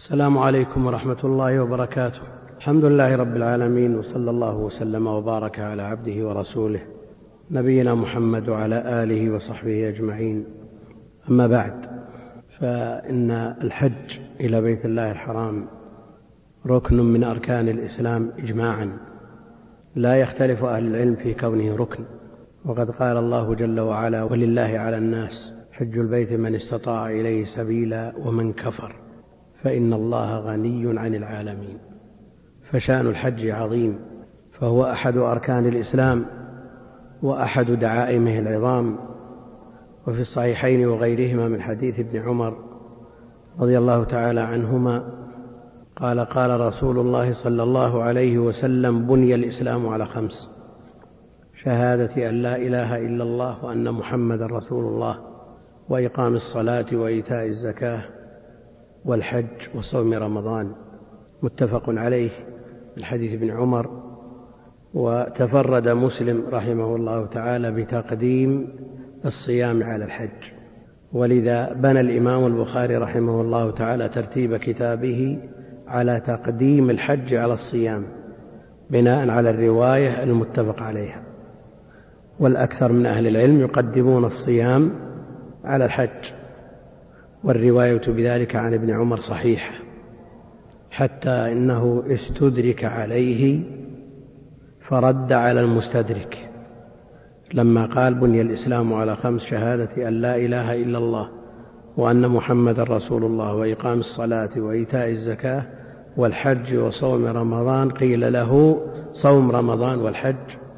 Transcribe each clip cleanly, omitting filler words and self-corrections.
السلام عليكم ورحمة الله وبركاته. الحمد لله رب العالمين، وصلى الله وسلم وبارك على عبده ورسوله نبينا محمد وعلى آله وصحبه أجمعين. أما بعد، فإن الحج إلى بيت الله الحرام ركن من أركان الإسلام إجماعا، لا يختلف أهل العلم في كونه ركن. وقد قال الله جل وعلا: ولله على الناس حج البيت من استطاع إليه سبيلا ومن كفر فإن الله غني عن العالمين. فشأن الحج عظيم، فهو أحد أركان الإسلام وأحد دعائمه العظام. وفي الصحيحين وغيرهما من حديث ابن عمر رضي الله تعالى عنهما قال: قال رسول الله صلى الله عليه وسلم: بني الإسلام على 5: شهادة أن لا إله إلا الله وأن محمد رسول الله، وإقام الصلاة وإيتاء الزكاة والحج وصوم رمضان. متفق عليه من حديث ابن عمر. وتفرد مسلم رحمه الله تعالى بتقديم الصيام على الحج، ولذا بنى الإمام البخاري رحمه الله تعالى ترتيب كتابه على تقديم الحج على الصيام بناء على الرواية المتفق عليها. والأكثر من أهل العلم يقدمون الصيام على الحج، والرواية بذلك عن ابن عمر صحيحة، حتى إنه استدرك عليه فرد على المستدرك لما قال: بني الإسلام على 5: شهادة أن لا إله إلا الله وأن محمد رسول الله، وإقام الصلاة وإيتاء الزكاة والحج وصوم رمضان. قيل له: صوم رمضان والحج؟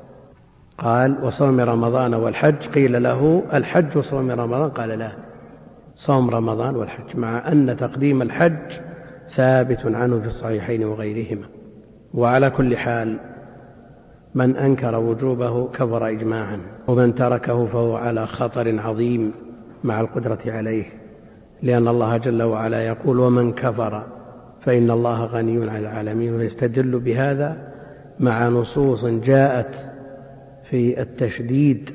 قال: وصوم رمضان والحج. قيل له: الحج وصوم رمضان؟ قال: لا، صوم رمضان والحج، مع أن تقديم الحج ثابت عنه في الصحيحين وغيرهما. وعلى كل حال، من أنكر وجوبه كفر إجماعا، ومن تركه فهو على خطر عظيم مع القدرة عليه، لأن الله جل وعلا يقول: ومن كفر فإن الله غني عن العالمين. ويستدل بهذا مع نصوص جاءت في التشديد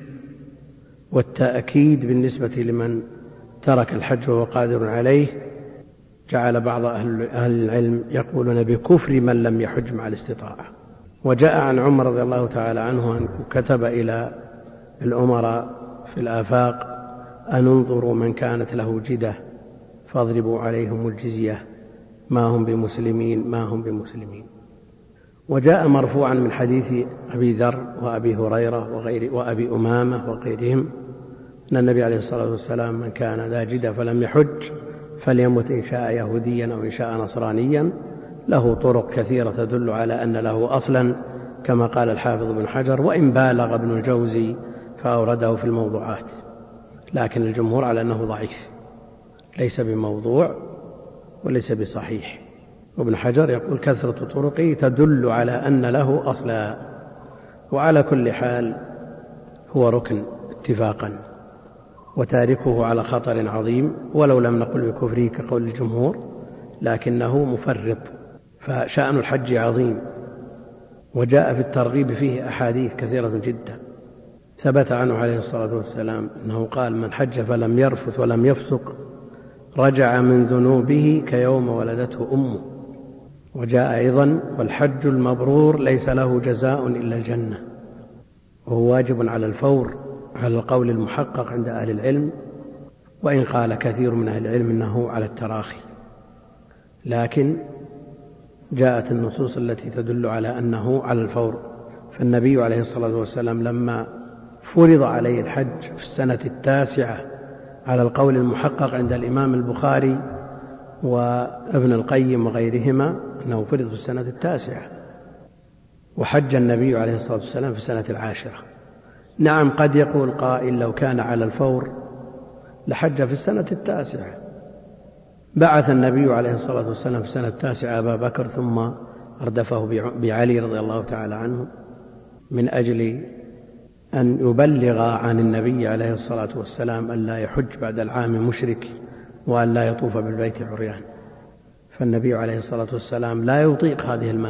والتأكيد بالنسبة لمن ترك الحج وهو قادر عليه. جعل بعض أهل العلم يقولون بكفر من لم يحج مع الاستطاعة. وجاء عن عمر رضي الله تعالى عنه أن كتب إلى الأمراء في الآفاق أن انظروا من كانت له جدة فاضربوا عليهم الجزية، ما هم بمسلمين. وجاء مرفوعا من حديث أبي ذر وأبي هريرة وأبي أمامة وغيرهم أن النبي عليه الصلاة والسلام: من كان ذا جدة فلم يحج فليمت إن شاء يهوديا أو إن شاء نصرانيا. له طرق كثيرة تدل على أن له أصلا، كما قال الحافظ بن حجر، وإن بالغ ابن الجوزي فأورده في الموضوعات، لكن الجمهور على أنه ضعيف، ليس بموضوع وليس بصحيح. وابن حجر يقول: كثرة طرقه تدل على أن له أصلا. وعلى كل حال هو ركن اتفاقا، وتاركه على خطر عظيم، ولو لم نقل بكفره كقول الجمهور، لكنه مفرط. فشأن الحج عظيم، وجاء في الترغيب فيه أحاديث كثيرة جدا. ثبت عنه عليه الصلاة والسلام أنه قال: من حج فلم يرفث ولم يفسق رجع من ذنوبه كيوم ولدته أمه. وجاء أيضا: والحج المبرور ليس له جزاء إلا الجنة. وهو واجب على الفور على القول المحقق عند أهل العلم، وإن قال كثير من أهل العلم أنه على التراخي، لكن جاءت النصوص التي تدل على أنه على الفور. فالنبي عليه الصلاة والسلام لما فرض عليه الحج في السنة 9 على القول المحقق عند الإمام البخاري وابن القيم وغيرهما أنه فرض في السنة 9، وحج النبي عليه الصلاة والسلام في السنة 10. نعم، قد يقول قائل: لو كان على الفور لحج في السنة 9. بعث النبي عليه الصلاة والسلام في السنة 9 أبا بكر، ثم أردفه بعلي رضي الله تعالى عنه من أجل أن يبلغ عن النبي عليه الصلاة والسلام أن لا يحج بعد العام مشرك، وأن لا يطوف بالبيت عريان. فالنبي عليه الصلاة والسلام لا يطيق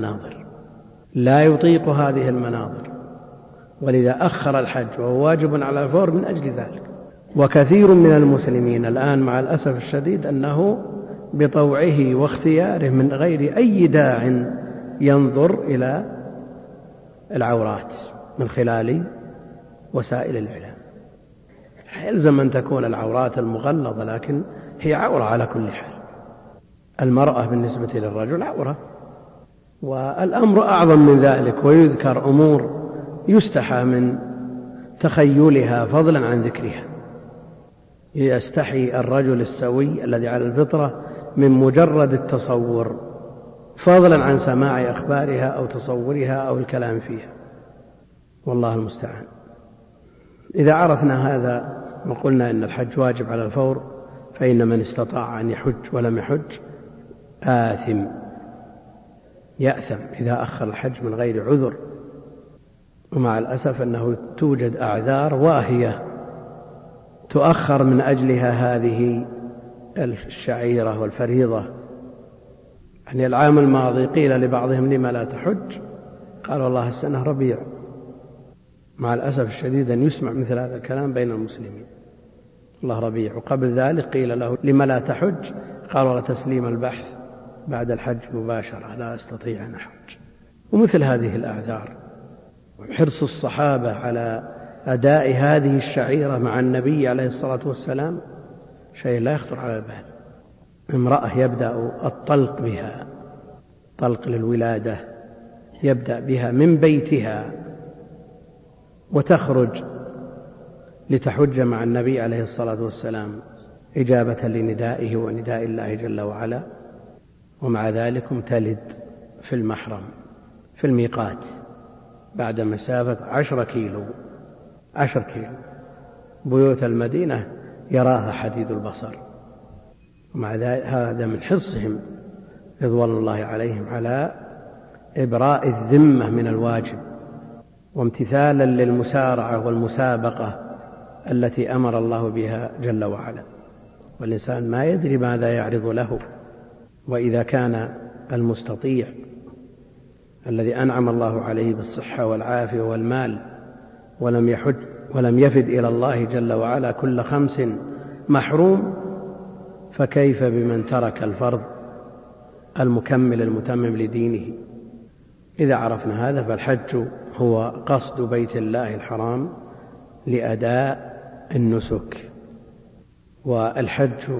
هذه المناظر، ولذا أخر الحج، وهو واجب على الفور من أجل ذلك. وكثير من المسلمين الآن مع الأسف الشديد أنه بطوعه واختياره من غير أي داع ينظر إلى العورات من خلال وسائل الإعلام. يلزم أن تكون العورات المغلظة، لكن هي عورة على كل حال. المرأة بالنسبة للرجل عورة، والأمر أعظم من ذلك، ويذكر أمور يستحى من تخيلها فضلا عن ذكرها. يستحي الرجل السوي الذي على الفطرة من مجرد التصور فضلا عن سماع أخبارها أو تصورها أو الكلام فيها، والله المستعان. إذا عرفنا هذا وقلنا إن الحج واجب على الفور، فإن من استطاع أن يحج ولم يحج آثم، يأثم إذا أخر الحج من غير عذر. ومع الأسف أنه توجد أعذار واهية تؤخر من أجلها هذه الشعيرة والفريضة. يعني العام الماضي قيل لبعضهم لما لا تحج؟ قال والله السنة ربيع. مع الأسف الشديد أن يسمع مثل هذا الكلام بين المسلمين، الله ربيع. وقبل ذلك قيل له لما لا تحج؟ قال والله تسليم البحث بعد الحج مباشرة، لا أستطيع أن أحج. ومثل هذه الأعذار. وحرص الصحابة على أداء هذه الشعيرة مع النبي عليه الصلاة والسلام شيء لا يخطر على البال. امرأة يبدأ الطلق بها، طلق للولادة، يبدأ بها من بيتها وتخرج لتحج مع النبي عليه الصلاة والسلام إجابة لندائه ونداء الله جل وعلا، ومع ذلك تلد في المحرم في الميقات بعد مسافة 10 كيلو. بيوت المدينة يراها حديد البصر. ومع ذلك هذا من حرصهم رضوان الله عليهم على إبراء الذمة من الواجب، وامتثالا للمسارعة والمسابقة التي أمر الله بها جل وعلا. والإنسان ما يدري ماذا يعرض له. وإذا كان المستطيع الذي أنعم الله عليه بالصحة والعافية والمال ولم يحج ولم يفد إلى الله جل وعلا كل 5 محروم، فكيف بمن ترك الفرض المكمل المتمم لدينه؟ إذا عرفنا هذا، فالحج هو قصد بيت الله الحرام لأداء النسك. والحج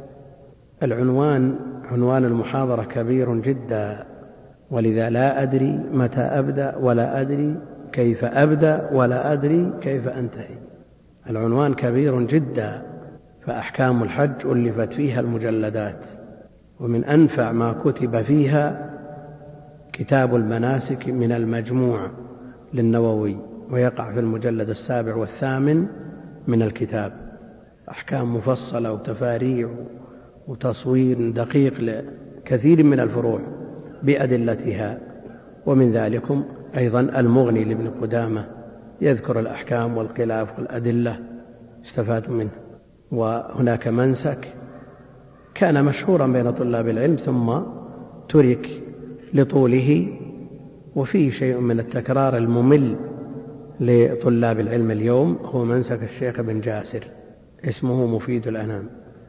عنوان المحاضرة كبير جدا، ولذا لا أدري متى أبدأ ولا أدري كيف أبدأ ولا أدري كيف أنتهي. العنوان كبير جدا، فأحكام الحج ألفت فيها المجلدات، ومن أنفع ما كتب فيها كتاب المناسك من المجموع للنووي، ويقع في المجلد 7 و8 من الكتاب. أحكام مفصلة وتفاريع وتصوير دقيق لكثير من الفروع بأدلتها. ومن ذلكم أيضا المغني لابن قدامة يذكر الأحكام والخلاف والأدلة استفاد منه. وهناك منسك كان مشهورا بين طلاب العلم ثم ترك لطوله، وفيه شيء من التكرار الممل لطلاب العلم اليوم، هو منسك الشيخ ابن جاسر، اسمه مفيد الأنام،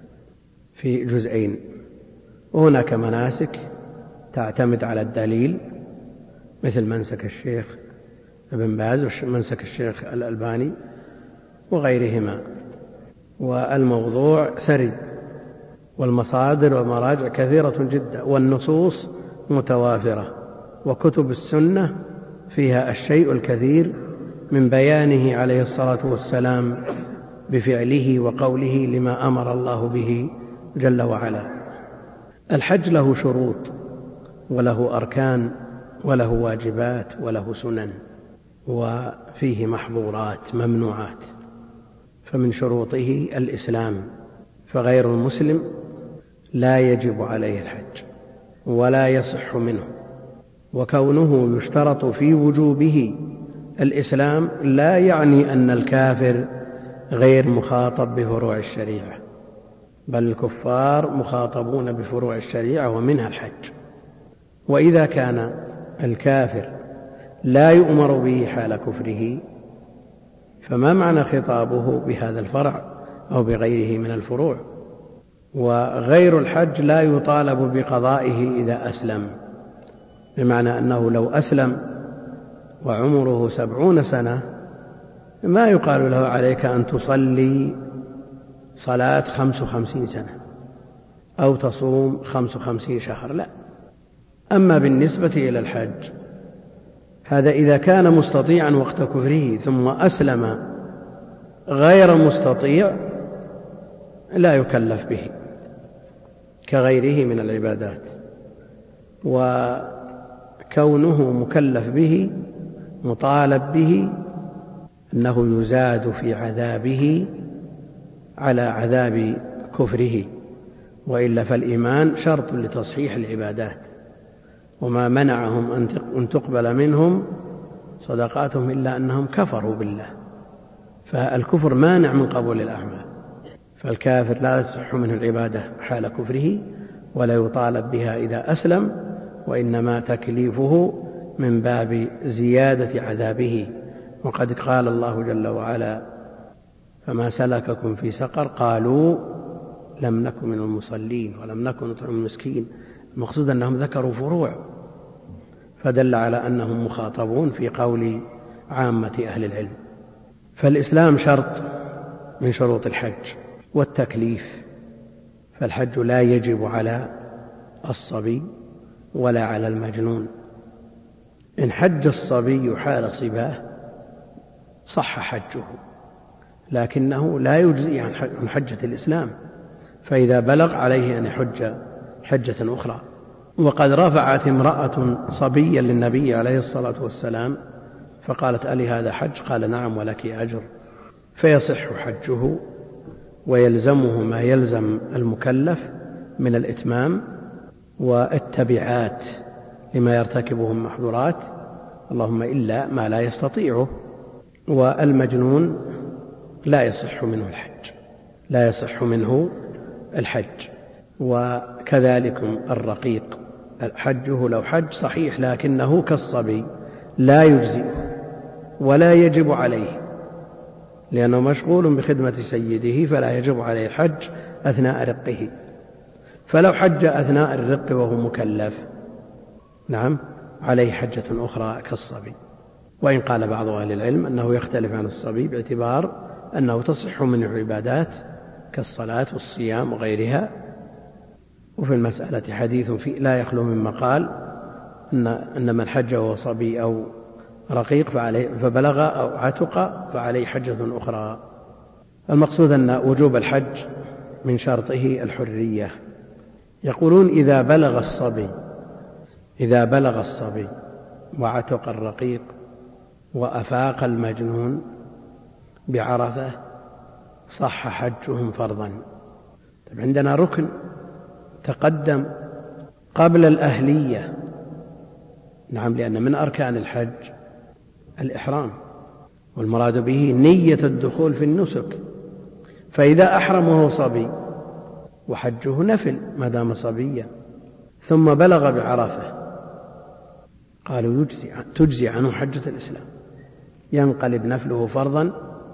في جزئين. وهناك مناسك تعتمد على الدليل مثل منسك الشيخ ابن باز ومنسك الشيخ الألباني وغيرهما. والموضوع ثري، والمصادر والمراجع كثيرة جدا، والنصوص متوافرة، وكتب السنة فيها الشيء الكثير من بيانه عليه الصلاة والسلام بفعله وقوله لما أمر الله به جل وعلا. الحج له شروط وله أركان وله واجبات وله سنن، وفيه محظورات ممنوعات. فمن شروطه الإسلام، فغير المسلم لا يجب عليه الحج ولا يصح منه. وكونه يشترط في وجوبه الإسلام لا يعني أن الكافر غير مخاطب بفروع الشريعة، بل الكفار مخاطبون بفروع الشريعة ومنها الحج. وإذا كان الكافر لا يؤمر به حال كفره، فما معنى خطابه بهذا الفرع أو بغيره من الفروع؟ وغير الحج لا يطالب بقضائه إذا أسلم، بمعنى أنه لو أسلم وعمره 70 سنة ما يقال له عليك أن تصلي صلاة 55 سنة أو تصوم 55 شهر، لا. أما بالنسبة إلى الحج هذا إذا كان مستطيعا وقت كفره ثم أسلم غير مستطيع لا يكلف به كغيره من العبادات، وكونه مكلف به مطالب به أنه يزاد في عذابه على عذاب كفره، وإلا فالإيمان شرط لتصحيح العبادات، وما منعهم أن تقبل منهم صدقاتهم إلا أنهم كفروا بالله، فالكفر مانع من قبول الأعمال، فالكافر لا تصح منه العبادة حال كفره ولا يطالب بها إذا أسلم، وإنما تكليفه من باب زيادة عذابه. وقد قال الله جل وعلا: فما سلككم في سقر قالوا لم نكن من المصلين ولم نكن نطعم المسكين. المقصود أنهم ذكروا فروع، فدل على أنهم مخاطبون في قول عامة أهل العلم. فالإسلام شرط من شروط الحج والتكليف، فالحج لا يجب على الصبي ولا على المجنون. إن حج الصبي حال صباه صح حجه، لكنه لا يجزي عن حجة الإسلام، فإذا بلغ عليه أن يحج حجة أخرى. وقد رفعت امرأة صبيا للنبي عليه الصلاة والسلام فقالت: ألي هذا حج؟ قال: نعم ولك أجر. فيصح حجه ويلزمه ما يلزم المكلف من الإتمام والتبعات لما يرتكبه من محظورات، اللهم إلا ما لا يستطيعه. والمجنون لا يصح منه الحج، لا يصح منه الحج. وكذلك الرقيق حجه لو حج صحيح لكنه كالصبي لا يجزئه ولا يجب عليه، لأنه مشغول بخدمة سيده فلا يجب عليه الحج أثناء رقه. فلو حج أثناء الرق وهو مكلف نعم عليه حجة أخرى كالصبي. وإن قال بعض أهل العلم أنه يختلف عن الصبي باعتبار أنه تصح منه عبادات كالصلاة والصيام وغيرها. وفي المسألة حديث لا يخلو من مقال أن من حج وهو صبي أو رقيق فبلغ أو عتق فعليه حجة أخرى. المقصود أن وجوب الحج من شرطه الحرية. يقولون إذا بلغ الصبي وعتق الرقيق وأفاق المجنون بعرفة صح حجهم فرضا. طيب عندنا ركن تقدم قبل الأهلية، نعم، لأن من أركان الحج الإحرام، والمراد به نية الدخول في النسك. فإذا أحرم وهو صبي وحجه نفل ما دام صبيا ثم بلغ بعرفة قالوا تجزي عنه حجة الإسلام، ينقلب نفله فرضا.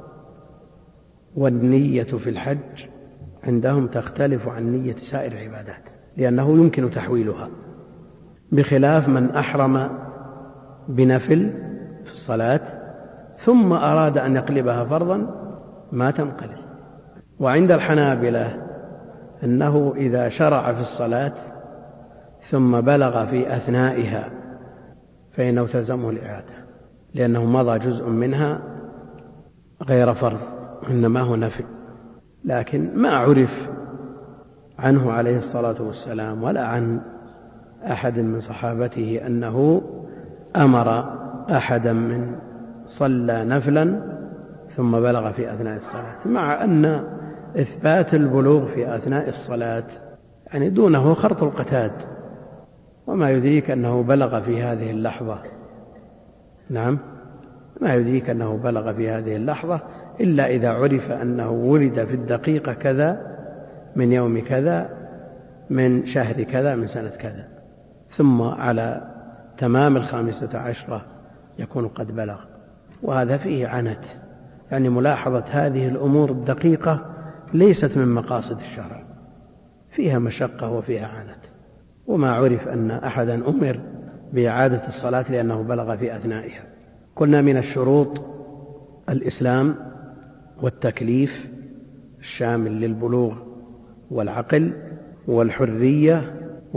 والنية في الحج عندهم تختلف عن نية سائر العبادات لأنه يمكن تحويلها، بخلاف من أحرم بنفل في الصلاة ثم أراد أن يقلبها فرضا ما تنقلب. وعند الحنابلة أنه إذا شرع في الصلاة ثم بلغ في أثنائها فإنه تلزمه الإعادة، لأنه مضى جزء منها غير فرض إنما هو نفل. لكن ما عرف عنه عليه الصلاة والسلام ولا عن أحد من صحابته أنه أمر أحدا من صلى نفلا ثم بلغ في أثناء الصلاة، مع أن إثبات البلوغ في أثناء الصلاة يعني دونه خرط القتاد، وما يدريك أنه بلغ في هذه اللحظة. نعم، ما يدريك أنه بلغ في هذه اللحظة إلا إذا عرف أنه ولد في الدقيقة كذا من يوم كذا من شهر كذا من سنة كذا، ثم على تمام 15 يكون قد بلغ. وهذا فيه عنت، يعني ملاحظة هذه الأمور الدقيقة ليست من مقاصد الشرع، فيها مشقة وفيها عنت، وما عرف أن أحدا أمر بإعادة الصلاة لأنه بلغ في أثنائها. قلنا من الشروط الإسلام والتكليف الشامل للبلوغ والعقل والحرية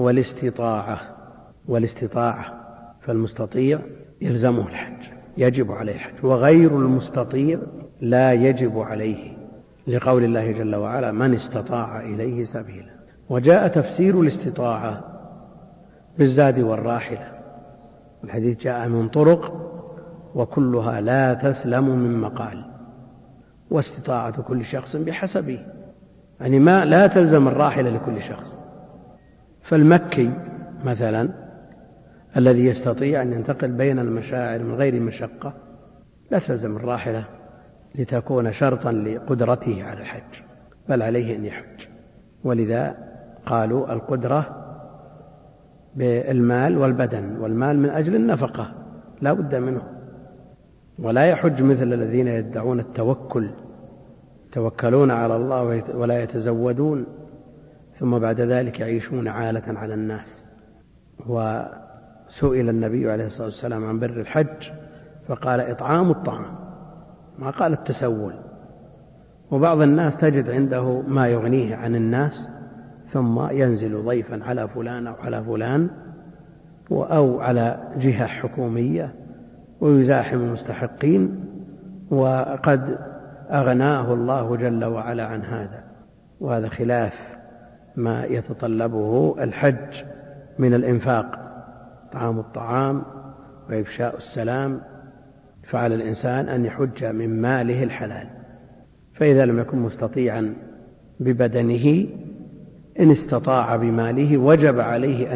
والاستطاعة، فالمستطيع يلزمه الحج، يجب عليه الحج، وغير المستطيع لا يجب عليه، لقول الله جل وعلا: من استطاع إليه سبيلا. وجاء تفسير الاستطاعة بالزاد والراحلة، الحديث جاء من طرق وكلها لا تسلم من مقال، واستطاعة كل شخص بحسبه، يعني ما لا تلزم الراحلة لكل شخص. فالمكي مثلا الذي يستطيع أن ينتقل بين المشاعر من غير مشقة لا تلزم الراحلة لتكون شرطا لقدرته على الحج، بل عليه أن يحج. ولذا قالوا القدرة بالمال والبدن، والمال من أجل النفقة لا بد منه، ولا يحج مثل الذين يدعون التوكل، يتوكلون على الله ولا يتزودون، ثم بعد ذلك يعيشون عالة على الناس. وسئل النبي عليه الصلاة والسلام عن بر الحج فقال: إطعام الطعام، ما قال التسول. وبعض الناس تجد عنده ما يغنيه عن الناس، ثم ينزل ضيفا على فلان أو على فلان أو على جهة حكومية ويزاحم المستحقين، وقد أغناه الله جل وعلا عن هذا، وهذا خلاف ما يتطلبه الحج من الإنفاق، طعام الطعام وإفشاء السلام. فعلى الإنسان أن يحج من ماله الحلال، فإذا لم يكن مستطيعا ببدنه إن استطاع بماله وجب عليه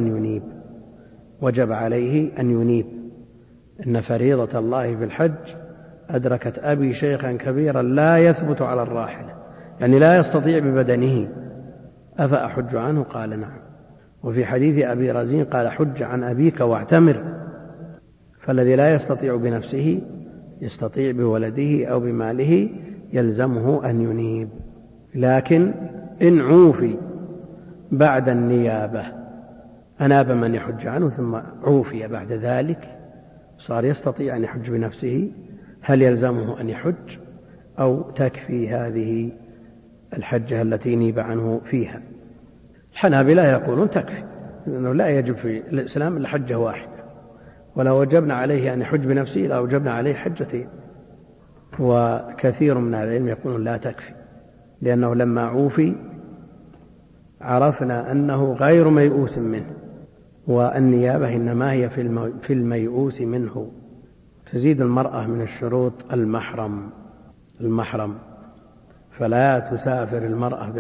أن ينيب. إن فريضة الله في الحج أدركت أبي شيخا كبيرا لا يثبت على الراحلة، يعني لا يستطيع ببدنه، أفأحج عنه؟ قال: نعم. وفي حديث أبي رزين قال: حج عن أبيك واعتمر. فالذي لا يستطيع بنفسه يستطيع بولده أو بماله يلزمه أن ينيب. لكن إن عوفي بعد النيابة، أناب من يحج عنه ثم عوفي بعد ذلك، صار يستطيع أن يحج بنفسه، هل يلزمه أن يحج أو تكفي هذه الحجة التي نيب عنه فيها؟ الحنابلة يقولون تكفي، لأنه لا يجب في الإسلام إلا حجة واحدة، ولو وجبنا عليه أن يحج بنفسه لا وجبنا عليه حجتين. وكثير من العلم يقولون لا تكفي، لأنه لما عوفي عرفنا أنه غير ميؤوس منه، والنيابة إنما هي في الميؤوس منه. تزيد المرأة من الشروط المحرم، فلا تسافر المرأة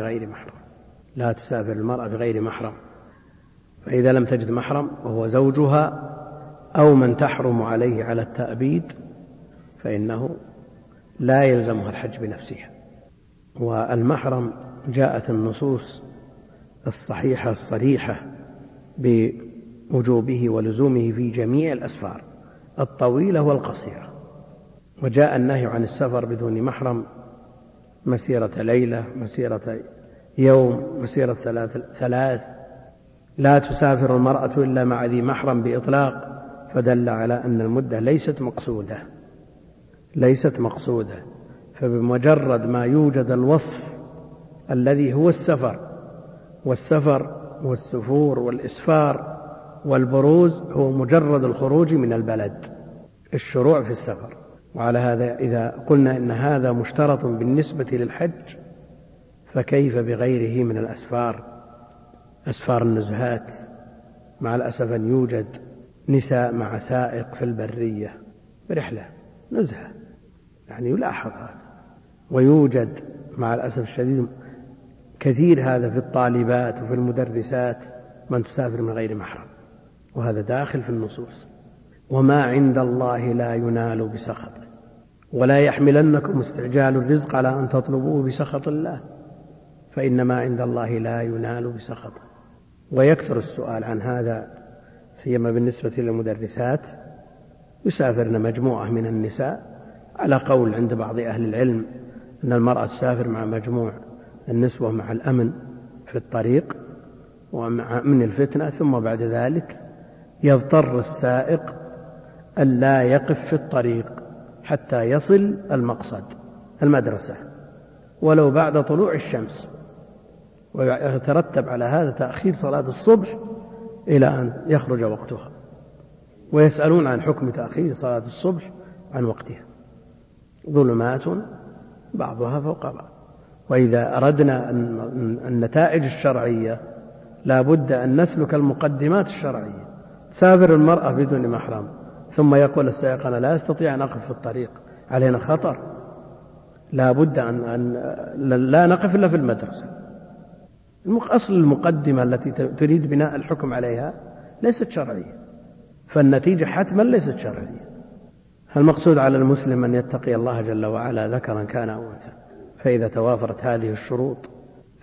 بغير محرم، فإذا لم تجد محرم وهو زوجها أو من تحرم عليه على التأبيد فإنه لا يلزمها الحج بنفسها. والمحرم جاءت النصوص الصحيحة الصريحة بوجوبه ولزومه في جميع الأسفار الطويلة والقصيرة، وجاء النهي عن السفر بدون محرم مسيرة ليلة، مسيرة يوم، مسيرة ثلاث. لا تسافر المرأة إلا مع ذي محرم بإطلاق، فدل على أن المدة ليست مقصودة. فبمجرد ما يوجد الوصف الذي هو والسفر والسفور والإسفار والبروز هو مجرد الخروج من البلد، الشروع في السفر. وعلى هذا إذا قلنا إن هذا مشترط بالنسبة للحج، فكيف بغيره من أسفار النزهات؟ مع الأسف أن يوجد نساء مع سائق في البرية برحلة نزهة، يعني يلاحظ هذا. ويوجد مع الأسف الشديد كثير هذا في الطالبات وفي المدرسات من تسافر من غير محرم، وهذا داخل في النصوص. وما عند الله لا ينال بسخطه، ولا يحملنكم استعجال الرزق على أن تطلبوه بسخط الله، فإنما عند الله لا ينال بسخطه. ويكثر السؤال عن هذا، سيما بالنسبة للمدرسات، يسافرن مجموعة من النساء، على قول عند بعض أهل العلم أن المرأة تسافر مع مجموع النسوة مع الأمن في الطريق، ومن الفتنة، ثم بعد ذلك يضطر السائق ألا يقف في الطريق حتى يصل المقصد المدرسة ولو بعد طلوع الشمس، ويترتب على هذا تأخير صلاة الصبح إلى أن يخرج وقتها، ويسألون عن حكم تأخير صلاة الصبح عن وقتها. ظلمات بعضها فوق بعض. وإذا أردنا النتائج الشرعية لا بد أن نسلك المقدمات الشرعية. تسافر المرأة بدون محرم ثم يقول السائق أنا لا أستطيع أن أقف في الطريق، علينا خطر، لا بد أن لا نقف إلا في المدرسة. أصل المقدمة التي تريد بناء الحكم عليها ليست شرعية، فالنتيجة حتما ليست شرعية. المقصود على المسلم أن يتقي الله جل وعلا ذكرا كان أو أنثى، فإذا توافرت هذه الشروط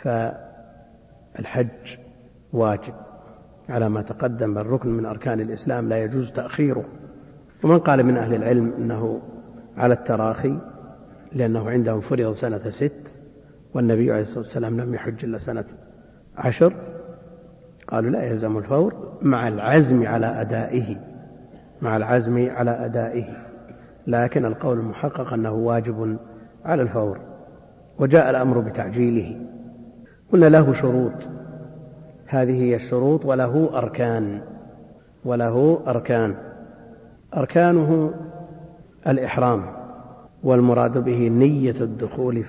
فالحج واجب على ما تقدم، الركن من أركان الإسلام لا يجوز تأخيره. ومن قال من أهل العلم أنه على التراخي لأنه عندهم فرض سنة 6 والنبي عليه الصلاة والسلام لم يحج إلا سنة 10، قالوا لا يلزم الفور مع العزم على أدائه، لكن القول المحقق أنه واجب على الفور، وجاء الأمر بتعجيله. قلنا له شروط، هذه هي الشروط، وله أركان. أركانه الإحرام، والمراد به نية الدخول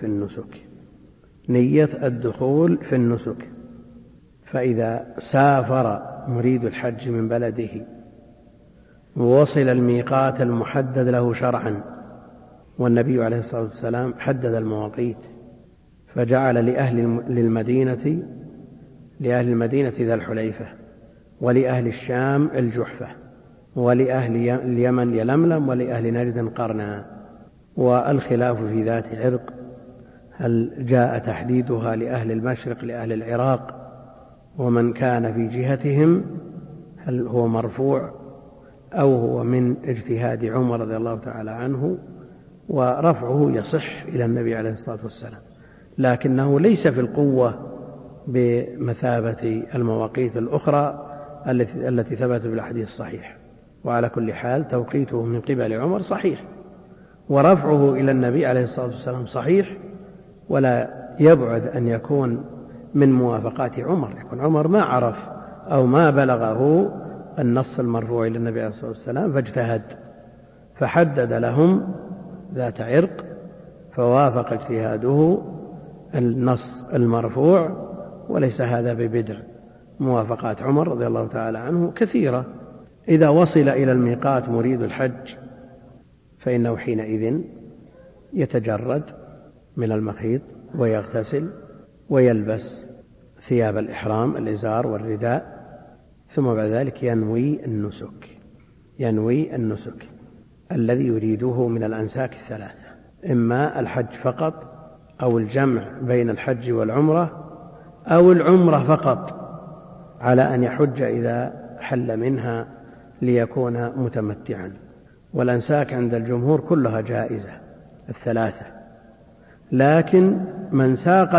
في النسك. فإذا سافر مريد الحج من بلده ووصل الميقات المحدد له شرعا، والنبي عليه الصلاة والسلام حدد المواقيت فجعل لأهل المدينة ذا الحليفة، ولأهل الشام الجحفة، ولأهل اليمن يلملم، ولأهل نجد قرنا. والخلاف في ذات عرق، هل جاء تحديدها لأهل المشرق لأهل العراق ومن كان في جهتهم، هل هو مرفوع أو هو من اجتهاد عمر رضي الله تعالى عنه، ورفعه يصح إلى النبي عليه الصلاة والسلام، لكنه ليس في القوة بمثابة المواقيت الأخرى التي ثبتت بالحديث الصحيح. وعلى كل حال توقيته من قبل عمر صحيح، ورفعه إلى النبي عليه الصلاة والسلام صحيح، ولا يبعد أن يكون من موافقات عمر، يكون عمر ما عرف أو ما بلغه النص المرفوع إلى النبي عليه الصلاة والسلام فاجتهد فحدد لهم ذات عرق، فوافق اجتهاده النص المرفوع، وليس هذا ببدع. موافقات عمر رضي الله تعالى عنه كثيرة. إذا وصل إلى الميقات مريد الحج فإنه حينئذ يتجرد من المخيط ويغتسل ويلبس ثياب الإحرام الإزار والرداء، ثم بعد ذلك ينوي النسك الذي يريده من الأنساك الثلاثة، إما الحج فقط أو الجمع بين الحج والعمرة أو العمرة فقط، على أن يحج إذا حل منها ليكون متمتعا. والأنساك عند الجمهور كلها جائزة الثلاثة، لكن من ساق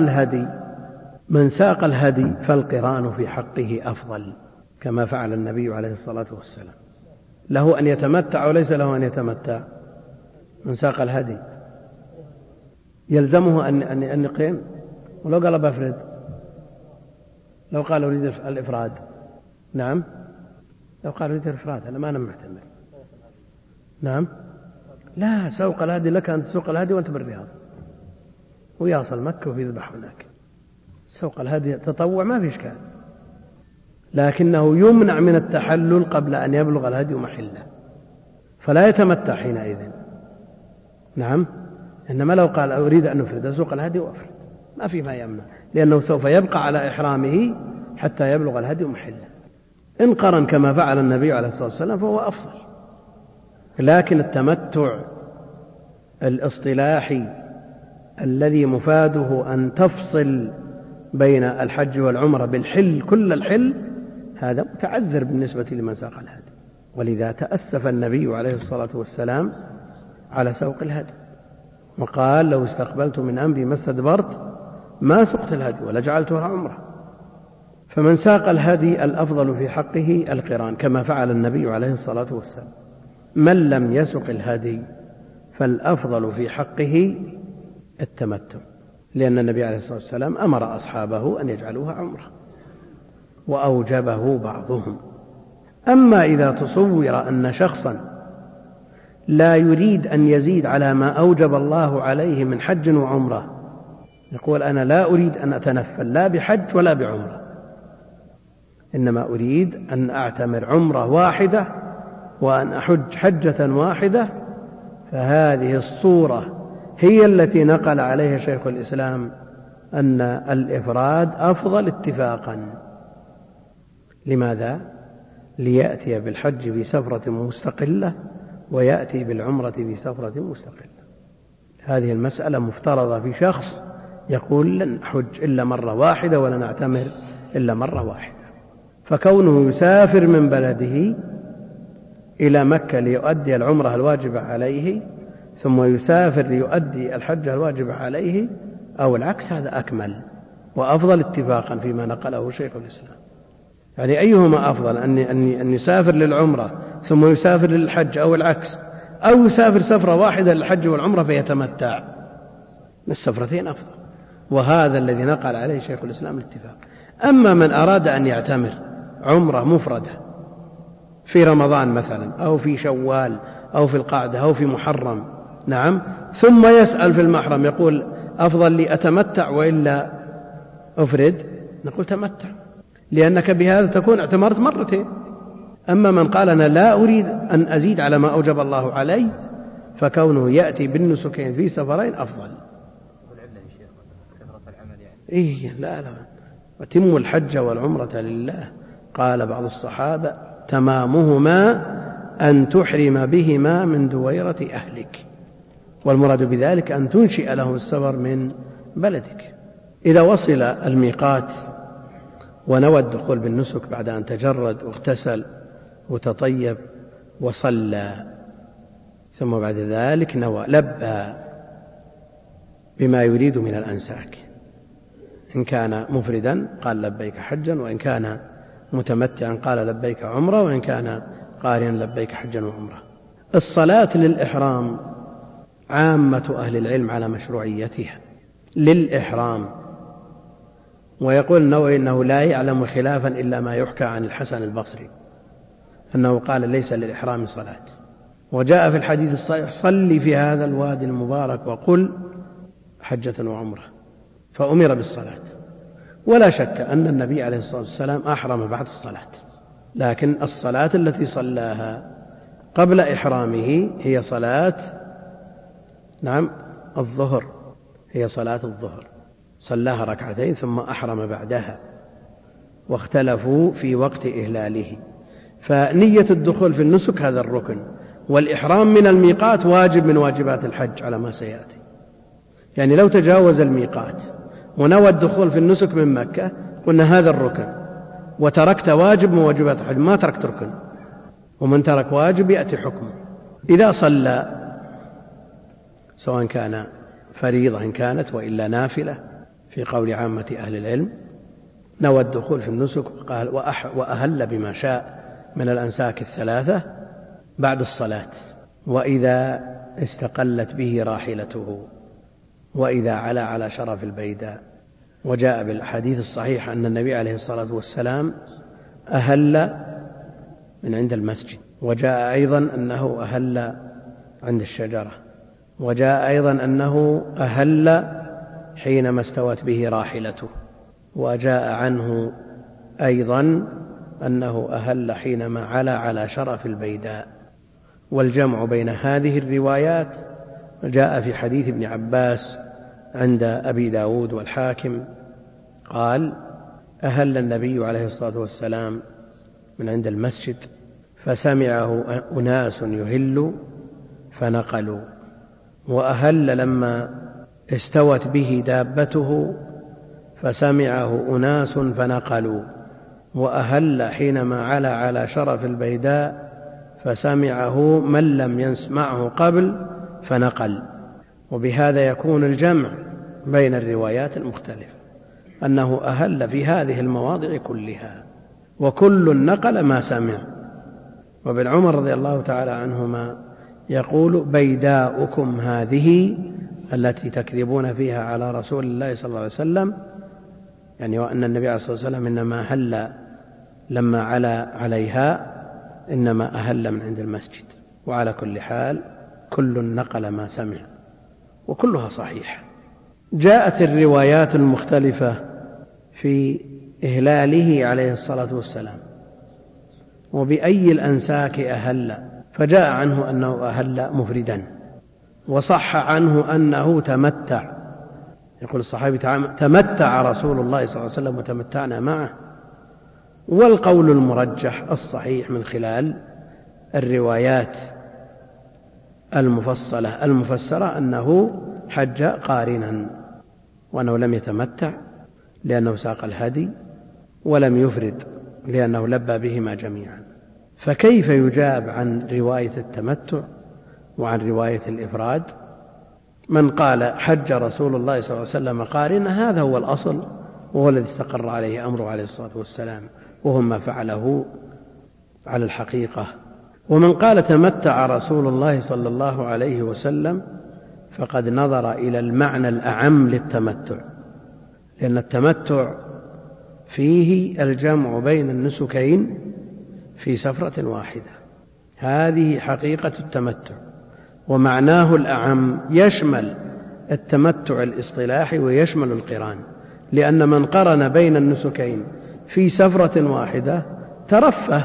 الهدي فالقران في حقه أفضل، كما فعل النبي عليه الصلاة والسلام. له أن يتمتع وليس له أن يتمتع. من ساق الهدي يلزمه أن يقيم، ولو قال بفرد، لو قال أريد الإفراد، نعم، لو قال أريد الإفراد أنا ما محتمل، نعم، لا، سوق الهدي لك أن تسوق الهدي وأنت بالرياض ويصل مكة ويذبح هناك. سوق الهدي تطوع ما في إشكال، لكنه يمنع من التحلل قبل أن يبلغ الهدي محله، فلا يتمتع حينئذ. نعم، إنما لو قال أريد أن أفرد أسوق الهدي وأفرد، ما في ما يمنع، لأنه سوف يبقى على إحرامه حتى يبلغ الهدي محله. إن قرن كما فعل النبي عليه الصلاة والسلام فهو أفضل. لكن التمتع الاصطلاحي الذي مفاده أن تفصل بين الحج والعمرة بالحل كل الحل، هذا متعذر بالنسبة لمن ساق الهدي. ولذا تأسف النبي عليه الصلاة والسلام على سوق الهدي، وقال لو استقبلت من أمري ما استدبرت ما سقت الهدي ولجعلتها عمرة. فمن ساق الهدي الأفضل في حقه القران كما فعل النبي عليه الصلاة والسلام. من لم يسق الهدي فالأفضل في حقه التمتع، لأن النبي عليه الصلاة والسلام أمر أصحابه أن يجعلوها عمرة وأوجبه بعضهم. أما إذا تصور أن شخصا لا يريد أن يزيد على ما أوجب الله عليه من حج وعمرة، يقول أنا لا أريد أن أتنفل لا بحج ولا بعمرة، إنما أريد أن أعتمر عمرة واحدة وأن أحج حجة واحدة، فهذه الصورة هي التي نقل عليها شيخ الإسلام أن الإفراد أفضل اتفاقا. لماذا؟ ليأتي بالحج بسفرة مستقلة ويأتي بالعمرة بسفرة مستقلة. هذه المسألة مفترضة في شخص يقول لن أحج إلا مرة واحدة ولن أعتمر إلا مرة واحدة، فكونه يسافر من بلده إلى مكة ليؤدي العمرة الواجبة عليه ثم يسافر ليؤدي الحج الواجبة عليه أو العكس، هذا أكمل وأفضل اتفاقا فيما نقله شيخ الإسلام. يعني أيهما أفضل، أن يسافر للعمرة ثم يسافر للحج أو العكس، أو يسافر سفرة واحدة للحج والعمرة فيتمتع؟ السفرتين أفضل، وهذا الذي نقل عليه شيخ الإسلام الاتفاق. أما من أراد أن يعتمر عمرة مفردة في رمضان مثلا أو في شوال أو في القعدة أو في محرم، نعم، ثم يسأل في المحرم يقول أفضل لي أتمتع وإلا أفرد، نقول تمتع، لأنك بهذا تكون اعتمرت مرتين. أما من قال أنا لا أريد أن أزيد على ما أوجب الله علي، فكونه يأتي بالنسكين في سفرين أفضل. إيه لا وتم الحج والعمرة لله. قال بعض الصحابة تمامهما أن تحرم بهما من دويرة أهلك، والمراد بذلك أن تنشئ له السفر من بلدك. إذا وصل الميقات ونوى الدخول بالنسك بعد أن تجرد واغتسل وتطيب وصلى، ثم بعد ذلك نوى لبى بما يريد من الأنساك، إن كان مفردا قال لبيك حجا، وإن كان متمتعا قال لبيك عمرة، وإن كان قارنا لبيك حجا وعمرة. الصلاة للإحرام عامة أهل العلم على مشروعيتها للإحرام، ويقول النووي إنه لا يعلم خلافا إلا ما يحكى عن الحسن البصري أنه قال ليس للإحرام صلاة. وجاء في الحديث الصحيح صلي في هذا الوادي المبارك وقل حجة وعمرة، فأمر بالصلاة. ولا شك أن النبي عليه الصلاة والسلام أحرم بعد الصلاة، لكن الصلاة التي صلاها قبل إحرامه هي صلاة الظهر، هي صلاة الظهر، صلاها ركعتين ثم أحرم بعدها، واختلفوا في وقت إهلاله. فنية الدخول في النسك هذا الركن، والإحرام من الميقات واجب من واجبات الحج على ما سيأتي. يعني لو تجاوز الميقات ونوى الدخول في النسك من مكة قلنا هذا الركن، وتركت واجب من واجبات الحج، ما تركت ركن، ومن ترك واجب يأتي حكمه. إذا صلى سواء كان فريضة إن كانت وإلا نافلة في قول عامة أهل العلم، نوى الدخول في النسك وأهل بما شاء من الأنساك الثلاثة بعد الصلاة، وإذا استقلت به راحلته، وإذا علا على شرف البيداء. وجاء بالحديث الصحيح أن النبي عليه الصلاة والسلام أهل من عند المسجد، وجاء أيضا أنه أهل عند الشجرة، وجاء أيضا أنه أهل حينما استوت به راحلته، وجاء عنه أيضا أنه أهل حينما علا على شرف البيداء. والجمع بين هذه الروايات جاء في حديث ابن عباس عند أبي داود والحاكم قال أهل النبي عليه الصلاة والسلام من عند المسجد فسمعه أناس يهل فنقلوا، وأهل لما استوت به دابته فسمعه أناس فنقلوا، وأهل حينما علا على شرف البيداء فسمعه من لم يسمعه قبل فنقل. وبهذا يكون الجمع بين الروايات المختلفة. أنه أهل في هذه المواضع كلها، وكل نقل ما سمع. وابن عمر رضي الله تعالى عنهما يقول: بيداؤكم هذه التي تكذبون فيها على رسول الله صلى الله عليه وسلم، يعني وأن النبي عليه الصلاة والسلام إنما أهل لما عليها إنما أهل من عند المسجد. وعلى كل حال كل نقل ما سمع وكلها صحيح. جاءت الروايات المختلفة في إهلاله عليه الصلاة والسلام وبأي الأنساك أهل، فجاء عنه أنه أهل مفردا، وصح عنه أنه تمتع. يقول الصحابي: تمتع رسول الله صلى الله عليه وسلم وتمتعنا معه. والقول المرجح الصحيح من خلال الروايات المفسرة أنه حج قارنا، وأنه لم يتمتع لأنه ساق الهدي، ولم يفرد لأنه لبى بهما جميعا. فكيف يجاب عن رواية التمتع وعن رواية الإفراد؟ من قال حج رسول الله صلى الله عليه وسلم قارنا هذا هو الأصل، وهو الذي استقر عليه أمره عليه الصلاة والسلام، وهو ما فعله على الحقيقة. ومن قال تمتع رسول الله صلى الله عليه وسلم فقد نظر إلى المعنى الأعم للتمتع، لأن التمتع فيه الجمع بين النسكين في سفرة واحدة. هذه حقيقة التمتع، ومعناه الأعم يشمل التمتع الاصطلاحي ويشمل القران، لأن من قرن بين النسكين في سفرة واحدة ترفه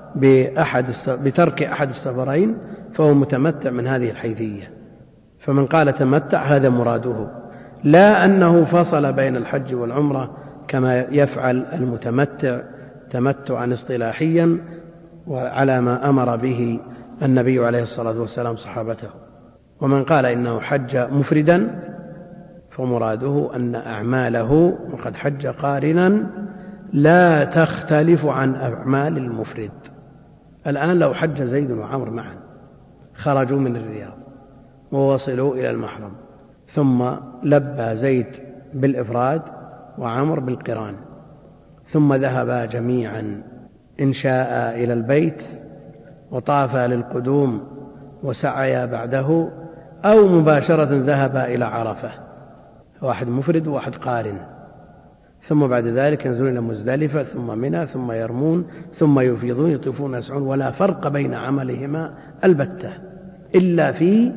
بترك أحد السفرين، فهو متمتع من هذه الحيثية. فمن قال تمتع هذا مراده، لا أنه فصل بين الحج والعمرة كما يفعل المتمتع تمتعا اصطلاحيا وعلى ما أمر به النبي عليه الصلاة والسلام صحابته. ومن قال إنه حج مفردا فمراده أن أعماله وقد حج قارنا لا تختلف عن أعمال المفرد. الآن لو حج زيد وعمر معا، خرجوا من الرياض ووصلوا إلى المحرم، ثم لبى زيد بالإفراد وعمر بالقران، ثم ذهبا جميعا إن شاء إلى البيت وطافا للقدوم وسعيا بعده، أو مباشرة ذهبا إلى عرفة، واحد مفرد وواحد قارن، ثم بعد ذلك ينزلون إلى مزدلفة ثم منى ثم يرمون ثم يفيضون يطوفون يسعون، ولا فرق بين عملهما البتة إلا في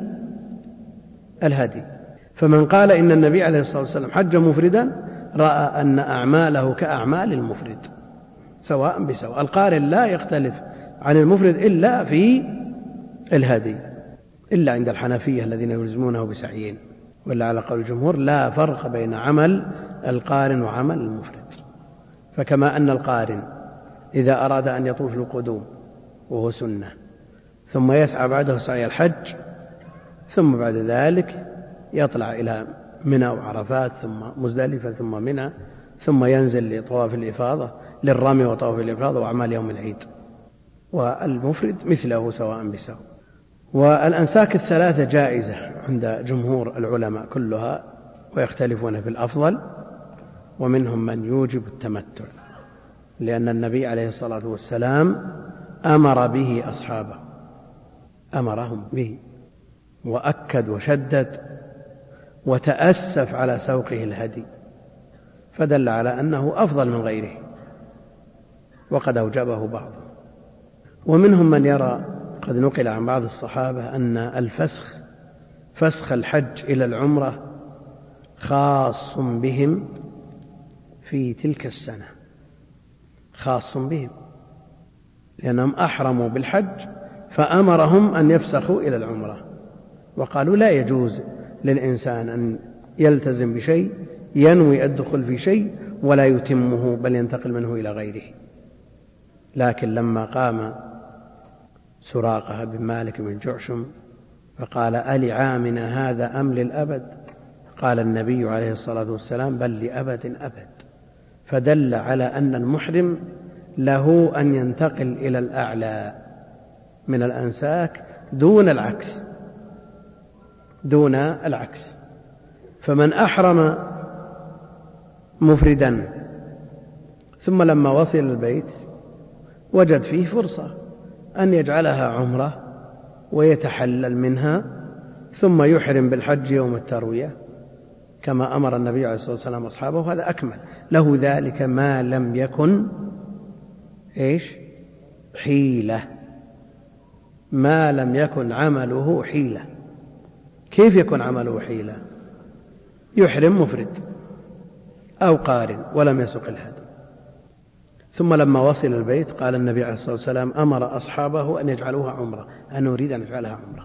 الهدي. فمن قال إن النبي عليه الصلاة والسلام حج مفردا رأى أن أعماله كأعمال المفرد سواء بسواء. القارن لا يختلف عن المفرد إلا في الهدي، إلا عند الحنفية الذين يلزمونه بسعيين، ولا على قول الجمهور لا فرق بين عمل القارن وعمل المفرد. فكما أن القارن إذا أراد أن يطوف القدوم وهو سنة ثم يسعى بعده سعي الحج، ثم بعد ذلك يطلع إلى منى وعرفات ثم مزدلفة ثم منى، ثم ينزل لطواف الإفاضة للرمي وطواف الإفاضة وأعمال يوم العيد، والمفرد مثله سواء بسواء. والأنساك الثلاثة جائزة عند جمهور العلماء كلها، ويختلفون في الأفضل، ومنهم من يوجب التمتع، لأن النبي عليه الصلاة والسلام أمر به أصحابه، أمرهم به وأكد وشدد وتأسف على سوقه الهدي، فدل على أنه أفضل من غيره، وقد أوجبه بعضهم. ومنهم من يرى، قد نقل عن بعض الصحابة، أن فسخ الحج إلى العمرة خاص بهم في تلك السنة، خاص بهم لأنهم أحرموا بالحج فأمرهم أن يفسخوا إلى العمرة، وقالوا لا يجوز للإنسان أن يلتزم بشيء ينوي الدخول في شيء ولا يتمه بل ينتقل منه إلى غيره. لكن لما قام سراقة بن مالك بن جعشم فقال ألعامنا هذا أم للأبد؟ قال النبي عليه الصلاة والسلام بل لأبد أبد، فدل على أن المحرم له أن ينتقل إلى الأعلى من الأنساك دون العكس. فمن أحرم مفردا، ثم لما وصل البيت وجد فيه فرصة أن يجعلها عمرة ويتحلل منها ثم يحرم بالحج يوم التروية كما أمر النبي عليه الصلاة والسلام أصحابه، وهذا أكمل له ذلك ما لم يكن حيلة، ما لم يكن عمله حيلة. كيف يكون عمله حيلة؟ يحرم مفرد أو قارن ولم يسق الهدي، ثم لما وصل البيت قال النبي عليه الصلاة والسلام أمر أصحابه أن يجعلوها عمرة، أنا أريد أن أجعلها عمرة،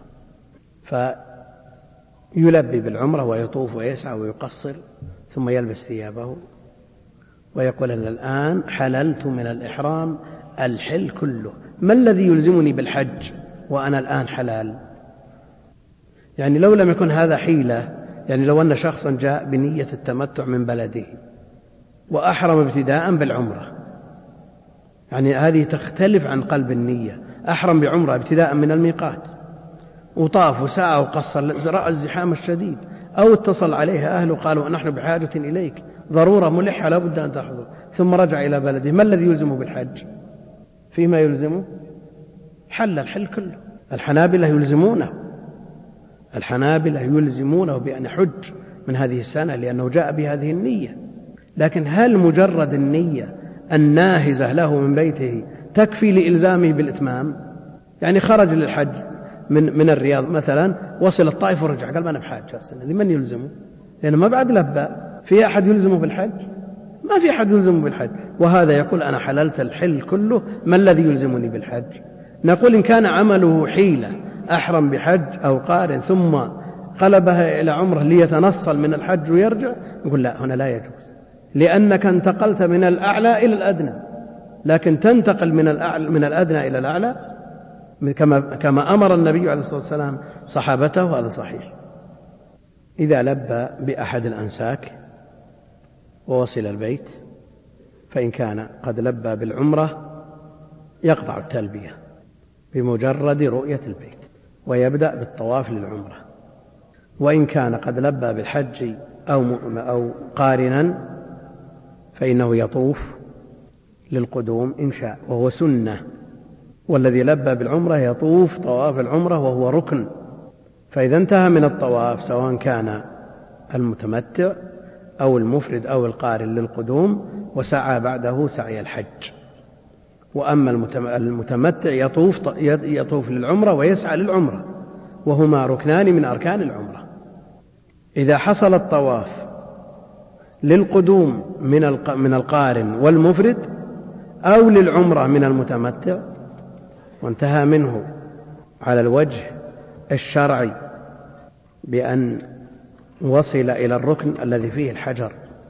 فيلبي بالعمرة ويطوف ويسعى ويقصر ثم يلبس ثيابه ويقول أن الآن حللت من الإحرام الحل كله، ما الذي يلزمني بالحج وأنا الآن حلال؟ يعني لو لم يكن هذا حيلة، يعني لو أن شخصا جاء بنية التمتع من بلده وأحرم ابتداء بالعمرة، يعني هذه تختلف عن قلب النية، أحرم بعمرة ابتداء من الميقات وطاف وسعى وقصر، رأى الزحام الشديد أو اتصل عليها أهله قالوا نحن بحاجة إليك ضرورة ملحة لا بد أن تحضر، ثم رجع إلى بلده، ما الذي يلزمه بالحج؟ فيما يلزمه حل الحل كله. الحنابلة يلزمونه بأن يحج من هذه السنة لأنه جاء بهذه النية، لكن هل مجرد النية الناهزة له من بيته تكفي لإلزامه بالإتمام؟ يعني خرج للحج من الرياض مثلا، وصل الطائف ورجع قال ما أنا بحاج السنة، لمن يلزمه؟ لأنه ما بعد لبى. في أحد يلزمه بالحج؟ ما في أحد يلزمه بالحج، وهذا يقول أنا حللت الحل كله، ما الذي يلزمني بالحج؟ نقول إن كان عمله حيلة أحرم بحج أو قارن ثم قلبها إلى عمره ليتنصل من الحج ويرجع، نقول لا، هنا لا يجوز، لأنك انتقلت من الأعلى إلى الأدنى، لكن تنتقل من الأدنى إلى الأعلى كما أمر النبي عليه الصلاة والسلام صحابته، هذا صحيح. إذا لبى بأحد الأنساك ووصل البيت، فإن كان قد لبى بالعمرة يقطع التلبية بمجرد رؤية البيت ويبدأ بالطواف للعمرة، وإن كان قد لبى بالحج أو قارنا فإنه يطوف للقدوم إن شاء، وهو سنة، والذي لبى بالعمرة يطوف طواف العمرة وهو ركن، فإذا انتهى من الطواف سواء كان المتمتع أو المفرد أو القارن للقدوم وسعى بعده سعي الحج. وأما المتمتع يطوف للعمرة ويسعى للعمرة، وهما ركنان من أركان العمرة. إذا حصل الطواف للقدوم من القارن والمفرد أو للعمرة من المتمتع وانتهى منه على الوجه الشرعي بأن وصل إلى الركن الذي فيه الحجر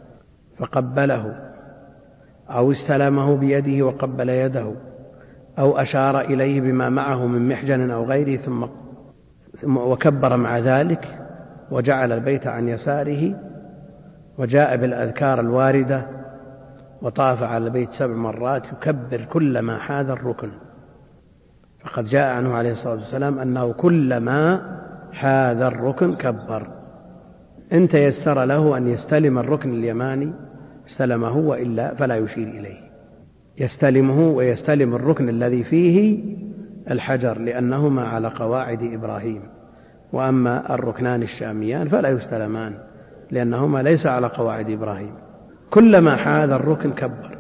فقبله أو استلمه بيده وقبل يده أو أشار إليه بما معه من محجن أو غيره ثم وكبر مع ذلك وجعل البيت عن يساره وجاء بالأذكار الواردة وطاف على البيت 7 مرات يكبر كلما حاذ الركن، فقد جاء عنه عليه الصلاة والسلام أنه كلما حاذ الركن كبر، إن تيسر له أن يستلم الركن اليماني استلمه وإلا فلا يشير إليه، يستلمه ويستلم الركن الذي فيه الحجر لأنهما على قواعد إبراهيم، وأما الركنان الشاميان فلا يستلمان لأنهما ليس على قواعد إبراهيم. كلما حاذ الركن كبر،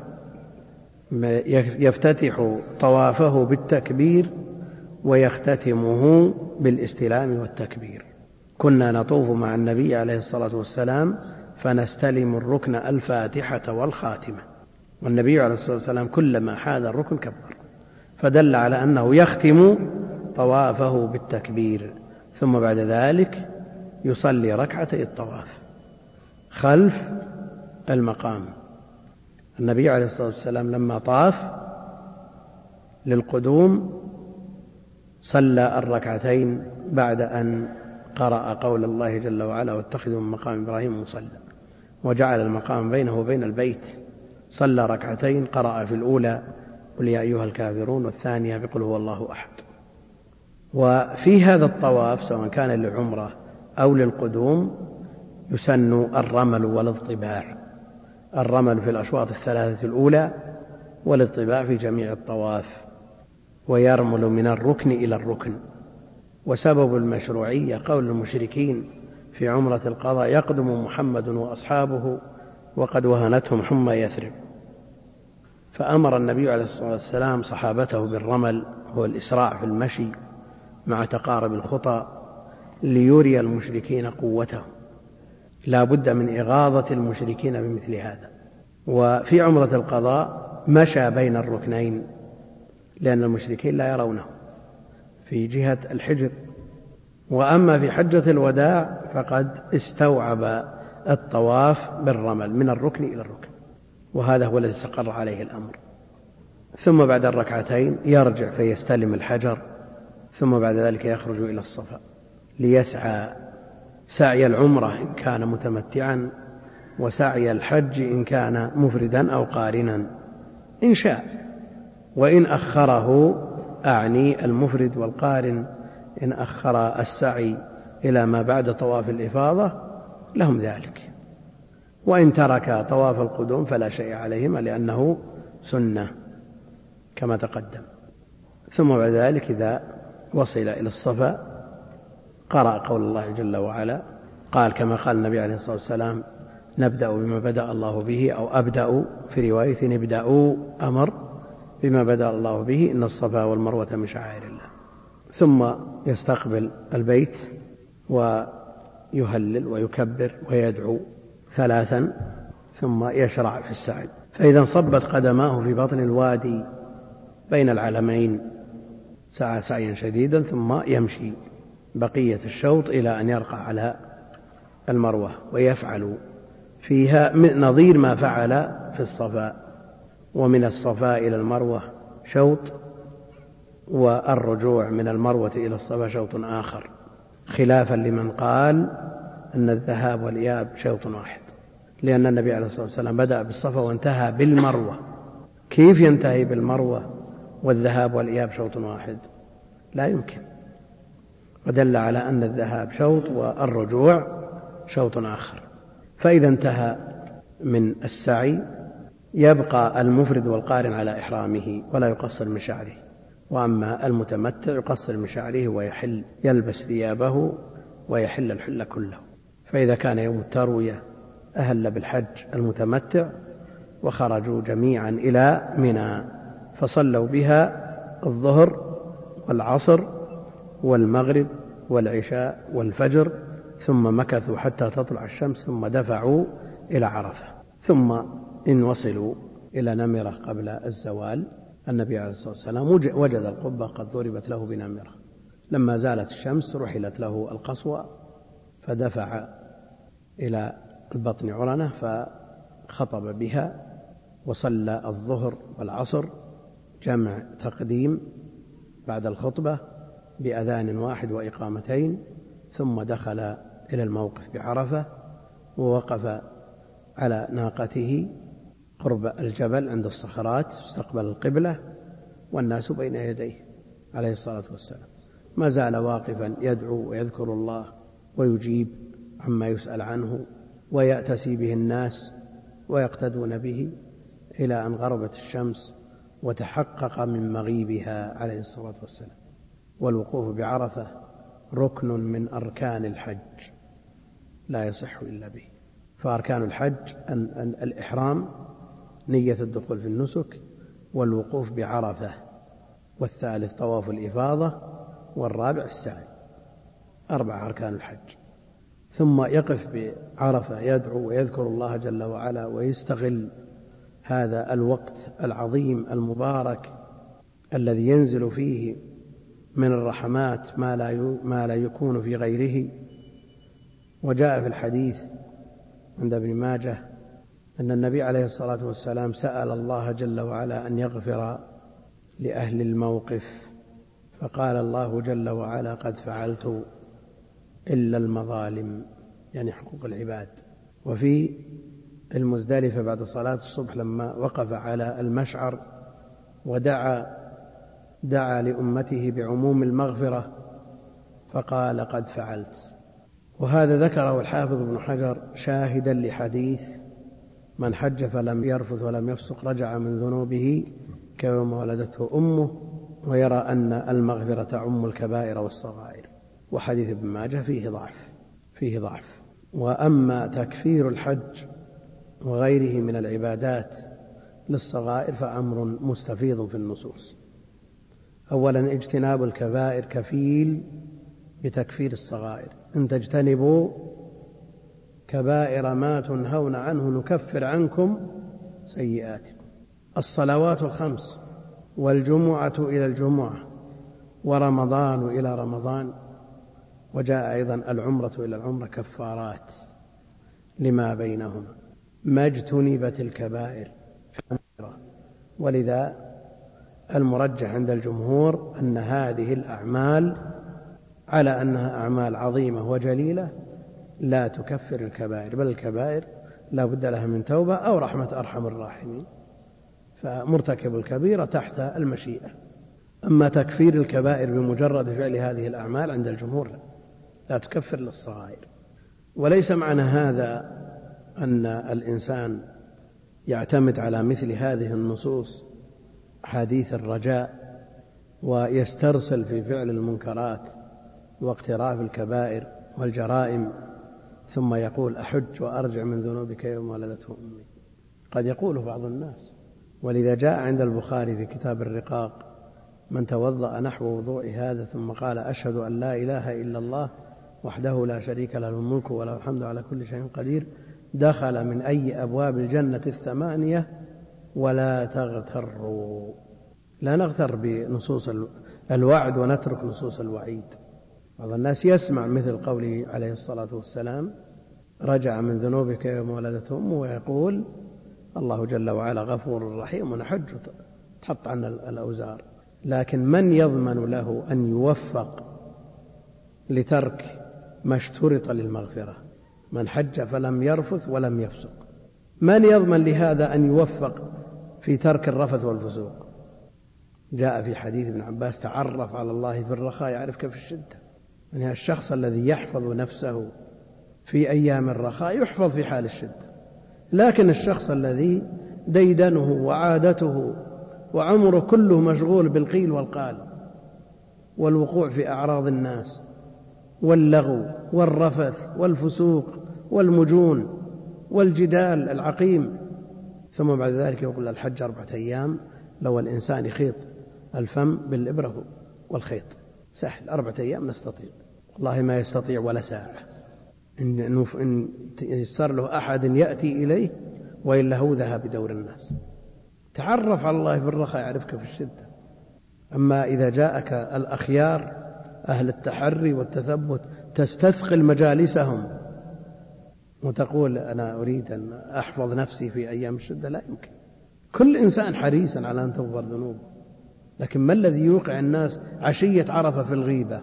يفتتح طوافه بالتكبير ويختتمه بالاستلام والتكبير. كنا نطوف مع النبي عليه الصلاة والسلام فنستلم الركن الفاتحة والخاتمة، والنبي عليه الصلاة والسلام كلما حاذ الركن كبر، فدل على أنه يختم طوافه بالتكبير، ثم بعد ذلك يصلي ركعتي الطواف خلف المقام. النبي عليه الصلاة والسلام لما طاف للقدوم صلى الركعتين بعد أن قرأ قول الله جل وعلا واتخذوا من مقام إبراهيم مصلى، وجعل المقام بينه وبين البيت، صلى ركعتين قرأ في الأولى قل يا أيها الكافرون والثانية بقل هو الله أحد. وفي هذا الطواف سواء كان للعمرة أو للقدوم يسن الرمل والاضطباع. الرمل في الأشواط الثلاثة الأولى والاطباع في جميع الطواف، ويرمل من الركن إلى الركن. وسبب المشروعية قول المشركين في عمرة القضاء: يقدم محمد وأصحابه وقد وهنتهم حمى يثرب. فأمر النبي عليه الصلاة والسلام صحابته بالرمل، هو الإسراع في المشي مع تقارب الخطى، ليري المشركين قوته. لا بد من إغاظة المشركين بمثل هذا. وفي عمرة القضاء مشى بين الركنين لأن المشركين لا يرونه في جهة الحجر. وأما في حجة الوداع فقد استوعب الطواف بالرمل من الركن إلى الركن، وهذا هو الذي استقر عليه الأمر. ثم بعد الركعتين يرجع فيستلم الحجر، ثم بعد ذلك يخرج إلى الصفا ليسعى سعي العمرة إن كان متمتعا، وسعي الحج إن كان مفردا أو قارنا إن شاء. وإن أخره، أعني المفرد والقارن، إن أخر السعي إلى ما بعد طواف الإفاضة لهم ذلك. وإن ترك طواف القدوم فلا شيء عليهما لأنه سنة كما تقدم. ثم بعد ذلك إذا وصل إلى الصفا قرأ قول الله جل وعلا، قال كما قال النبي عليه الصلاة والسلام: نبدأ بما بدأ الله به، أو أبدأ في رواية نبدأ، أمر بما بدأ الله به، إن الصفا والمروة من شعائر الله. ثم يستقبل البيت ويهلل ويكبر ويدعو 3، ثم يشرع في السعي. فإذا انصبت قدماه في بطن الوادي بين العلمين سعى سعيا شديدا، ثم يمشي بقية الشوط إلى أن يرقى على المروة، ويفعل فيها نظير ما فعل في الصفا. ومن الصفا إلى المروة شوط، والرجوع من المروة إلى الصفا شوط آخر، خلافا لمن قال أن الذهاب والإياب شوط واحد، لأن النبي عليه الصلاة والسلام بدأ بالصفا وانتهى بالمروة. كيف ينتهي بالمروة والذهاب والإياب شوط واحد؟ لا يمكن. ودل على أن الذهاب شوط والرجوع شوط آخر. فإذا انتهى من السعي يبقى المفرد والقارن على إحرامه ولا يقصر من شعره، وأما المتمتع يقصر من شعره ويحل، يلبس ثيابه ويحل الحل كله. فإذا كان يوم التروية أهل بالحج المتمتع، وخرجوا جميعا إلى منى فصلوا بها الظهر والعصر والمغرب والعشاء والفجر، ثم مكثوا حتى تطلع الشمس، ثم دفعوا إلى عرفة. ثم إن وصلوا إلى نمرة قبل الزوال، النبي عليه الصلاة والسلام وجد القبة قد ضربت له بنمرة، لما زالت الشمس رحلت له القصوى، فدفع إلى البطن عرنة فخطب بها، وصلى الظهر والعصر جمع تقديم بعد الخطبة بأذان واحد وإقامتين، ثم دخل إلى الموقف بعرفة، ووقف على ناقته قرب الجبل عند الصخرات، استقبل القبلة والناس بين يديه عليه الصلاة والسلام. ما زال واقفا يدعو ويذكر الله ويجيب عما يسأل عنه، ويأتسي به الناس ويقتدون به إلى أن غربت الشمس وتحقق من مغيبها عليه الصلاة والسلام. والوقوف بعرفة ركن من أركان الحج لا يصح إلا به. فأركان الحج الإحرام، نية الدخول في النسك، والوقوف بعرفة، والثالث طواف الإفاضة، والرابع السعي. 4 أركان الحج. ثم يقف بعرفة يدعو ويذكر الله جل وعلا، ويستغل هذا الوقت العظيم المبارك الذي ينزل فيه من الرحمات ما لا يكون في غيره. وجاء في الحديث عند ابن ماجه أن النبي عليه الصلاة والسلام سأل الله جل وعلا أن يغفر لأهل الموقف، فقال الله جل وعلا: قد فعلت إلا المظالم، يعني حقوق العباد. وفي المزدلفة بعد صلاة الصبح لما وقف على المشعر دعا لأمته بعموم المغفرة، فقال: قد فعلت. وهذا ذكره الحافظ ابن حجر شاهدا لحديث من حج فلم يرفث ولم يفسق رجع من ذنوبه كيوم ولدته أمه، ويرى أن المغفرة تعم الكبائر والصغائر. وحديث ابن ماجه فيه ضعف. وأما تكفير الحج وغيره من العبادات للصغائر فأمر مستفيض في النصوص. أولا اجتناب الكبائر كفيل بتكفير الصغائر. إن تجتنبوا كبائر ما تنهون عنه نكفر عنكم سيئاتكم. الصلوات الخمس والجمعة إلى الجمعة ورمضان إلى رمضان، وجاء أيضا العمرة إلى العمرة كفارات لما بينهما ما اجتنبت الكبائر. ولذا المرجح عند الجمهور أن هذه الأعمال على أنها أعمال عظيمة وجليلة لا تكفر الكبائر، بل الكبائر لا بد لها من توبة أو رحمة أرحم الراحمين، فمرتكب الكبيرة تحت المشيئة. أما تكفير الكبائر بمجرد فعل هذه الأعمال عند الجمهور لا تكفر للصغائر. وليس معنى هذا أن الإنسان يعتمد على مثل هذه النصوص حديث الرجاء ويسترسل في فعل المنكرات واقتراف الكبائر والجرائم ثم يقول أحج وأرجع من ذنوبك يوم ولدته أمي. قد يقوله بعض الناس. ولذا جاء عند البخاري في كتاب الرقاق: من توضأ نحو وضوء هذا ثم قال أشهد أن لا إله إلا الله وحده لا شريك له الملك وله الحمد على كل شيء قدير دخل من أي أبواب الجنة 8 ولا تغتروا. لا نغتر بنصوص الوعد ونترك نصوص الوعيد. بعض الناس يسمع مثل قوله عليه الصلاة والسلام: رجع من ذنوبك يوم ولدته أمه، ويقول الله جل وعلا غفور رحيم ونحج تحط عن الأوزار. لكن من يضمن له أن يوفق لترك ما اشترط للمغفرة؟ من حج فلم يرفث ولم يفسق، من يضمن لهذا أن يوفق في ترك الرفث والفسوق؟ جاء في حديث ابن عباس: تعرف على الله في الرخاء يعرفك في الشدة. يعني الشخص الذي يحفظ نفسه في أيام الرخاء يحفظ في حال الشدة، لكن الشخص الذي ديدنه وعادته وعمره كله مشغول بالقيل والقال والوقوع في أعراض الناس واللغو والرفث والفسوق والمجون والجدال العقيم، ثم بعد ذلك يقول الحج 4 أيام، لو الإنسان يخيط الفم بالإبرة والخيط سهل، 4 أيام نستطيع. والله ما يستطيع ولا ساعة. إن يسر له أحد يأتي إليه، وإلا هو ذهب بدور الناس. تعرف على الله في الرخاء يعرفك في الشدة. أما إذا جاءك الأخيار أهل التحري والتثبت تستثقل مجالسهم وتقول أنا أريد أن أحفظ نفسي في أيام الشدة، لا يمكن. كل إنسان حريصا على أن تغفر ذنوبه، لكن ما الذي يوقع الناس عشية عرفة في الغيبة؟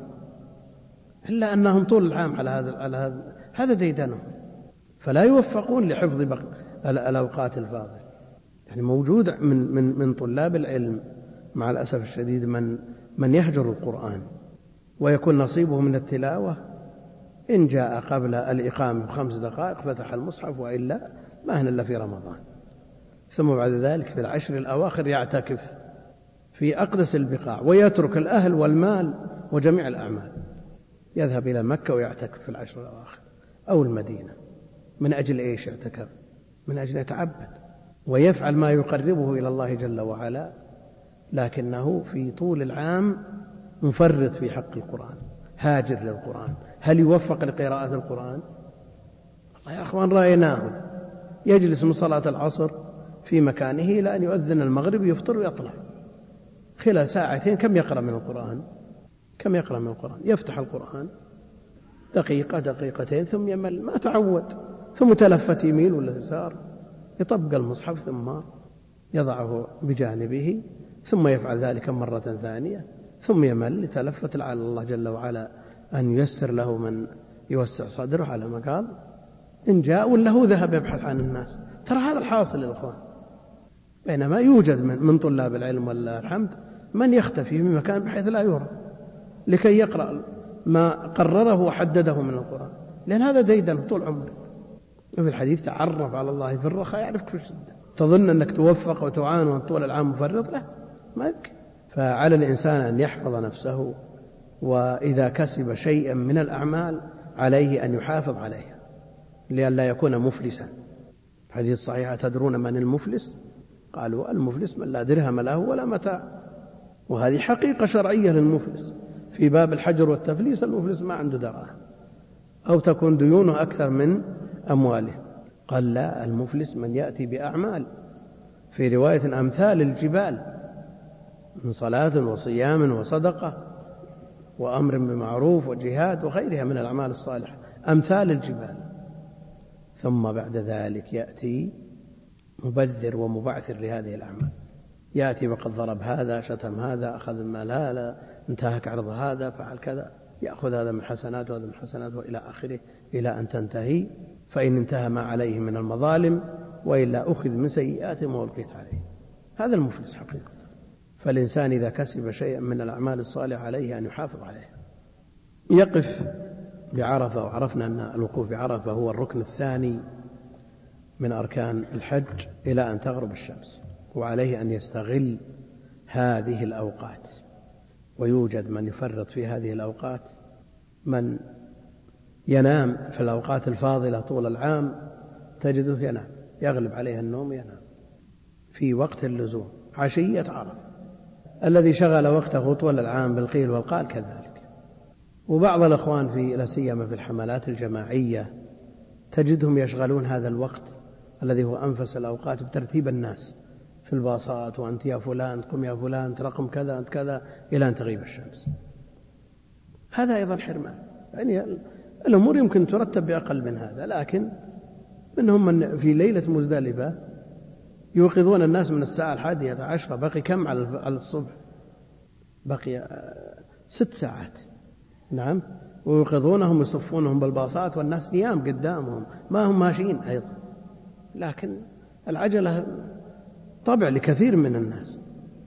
إلا أنهم طول العام على هذا ديدنهم، فلا يوفقون لحفظ الأوقات الفاضلة. يعني موجود من طلاب العلم مع الأسف الشديد من يهجر القرآن ويكون نصيبه من التلاوة إن جاء قبل الإقامة ب5 دقائق فتح المصحف، وإلا ما هن إلا في رمضان. ثم بعد ذلك في العشر الأواخر يعتكف في أقدس البقاع ويترك الأهل والمال وجميع الأعمال، يذهب إلى مكة ويعتكف في العشر الأواخر أو المدينة. من أجل إيش يعتكف؟ من أجل يتعبد ويفعل ما يقربه إلى الله جل وعلا، لكنه في طول العام مفرط في حق القرآن، هاجر للقرآن. هل يوفق لقراءة القرآن؟ والله يا أخوان رأيناه يجلس من صلاة العصر في مكانه إلى أن يؤذن المغرب يفطر ويطلع، خلال 2 ساعة كم يقرأ من القرآن؟ كم يقرأ من القرآن؟ يفتح القرآن 1 2 ثم يمل، ما تعود، ثم تلفت يمين ولا يسار، يطبق المصحف ثم يضعه بجانبه، ثم يفعل ذلك مرة ثانية، ثم يمل، يتلفت لعل الله جل وعلا أن ييسر له من يوسع صدره على ما قال. إن جاء ولا هو ذهب يبحث عن الناس. ترى هذا الحاصل للإخوان. بينما يوجد من طلاب العلم والله الحمد من يختفي في مكان بحيث لا يرى لكي يقرأ ما قرره وحدده من القرآن، لأن هذا ديدن طول عمره. وفي الحديث تعرف على الله في الرخاء يعرفك في الشدة. تظن أنك توفق وتعان وأن طول العام مفرط؟ لا، ما يمكن. فعلى الإنسان أن يحفظ نفسه، وإذا كسب شيئا من الأعمال عليه أن يحافظ عليها لئلا يكون مفلسا. حديث صحيح: تدرون من المفلس؟ قالوا: المفلس من لا درهم له ولا متاع. وهذه حقيقة شرعية للمفلس. في باب الحجر والتفليس المفلس ما عنده دراهم أو تكون ديونه أكثر من أمواله. قال: لا، المفلس من يأتي بأعمال، في رواية أمثال الجبال، من صلاة وصيام وصدقة وأمر بمعروف وجهاد وغيرها من الأعمال الصالحة، أمثال الجبال. ثم بعد ذلك يأتي مبذر ومبعثر لهذه الأعمال، يأتي وقد ضرب هذا، شتم هذا، أخذ المال هذا، انتهك عرض هذا، فعل كذا، يأخذ هذا من حسنات وهذا من حسنات وإلى آخره، إلى أن تنتهي. فإن انتهى ما عليه من المظالم وإلا أخذ من سيئاتهم وألقيت عليه. هذا المفلس حقيقة. فالإنسان إذا كسب شيئا من الأعمال الصالحة عليه أن يحافظ عليه. يقف بعرفة، وعرفنا أن الوقوف بعرفة هو الركن الثاني من أركان الحج إلى أن تغرب الشمس، وعليه أن يستغل هذه الأوقات. ويوجد من يفرط في هذه الأوقات، من ينام في الأوقات الفاضلة طول العام، تجده ينام، يغلب عليه النوم، ينام في وقت اللزوم، عشية عرفة. الذي شغل وقته طول العام بالقيل والقال كذلك. وبعض الأخوان لا سيما في الحملات الجماعية تجدهم يشغلون هذا الوقت الذي هو أنفس الأوقات بترتيب الناس في الباصات، وأنت يا فلان قم يا فلان، أنت رقم كذا، أنت كذا، إلى أن تغيب الشمس. هذا أيضا حرمان. يعني الأمور يمكن ترتب بأقل من هذا، لكن منهم من في ليلة مزدلفة يوقظون الناس من الساعة 11، بقي كم على الصبح؟ بقي 6 ساعات. نعم. ويوقظونهم يصفونهم بالباصات والناس نيام قدامهم، ما هم ماشيين أيضا. لكن العجلة طبع لكثير من الناس،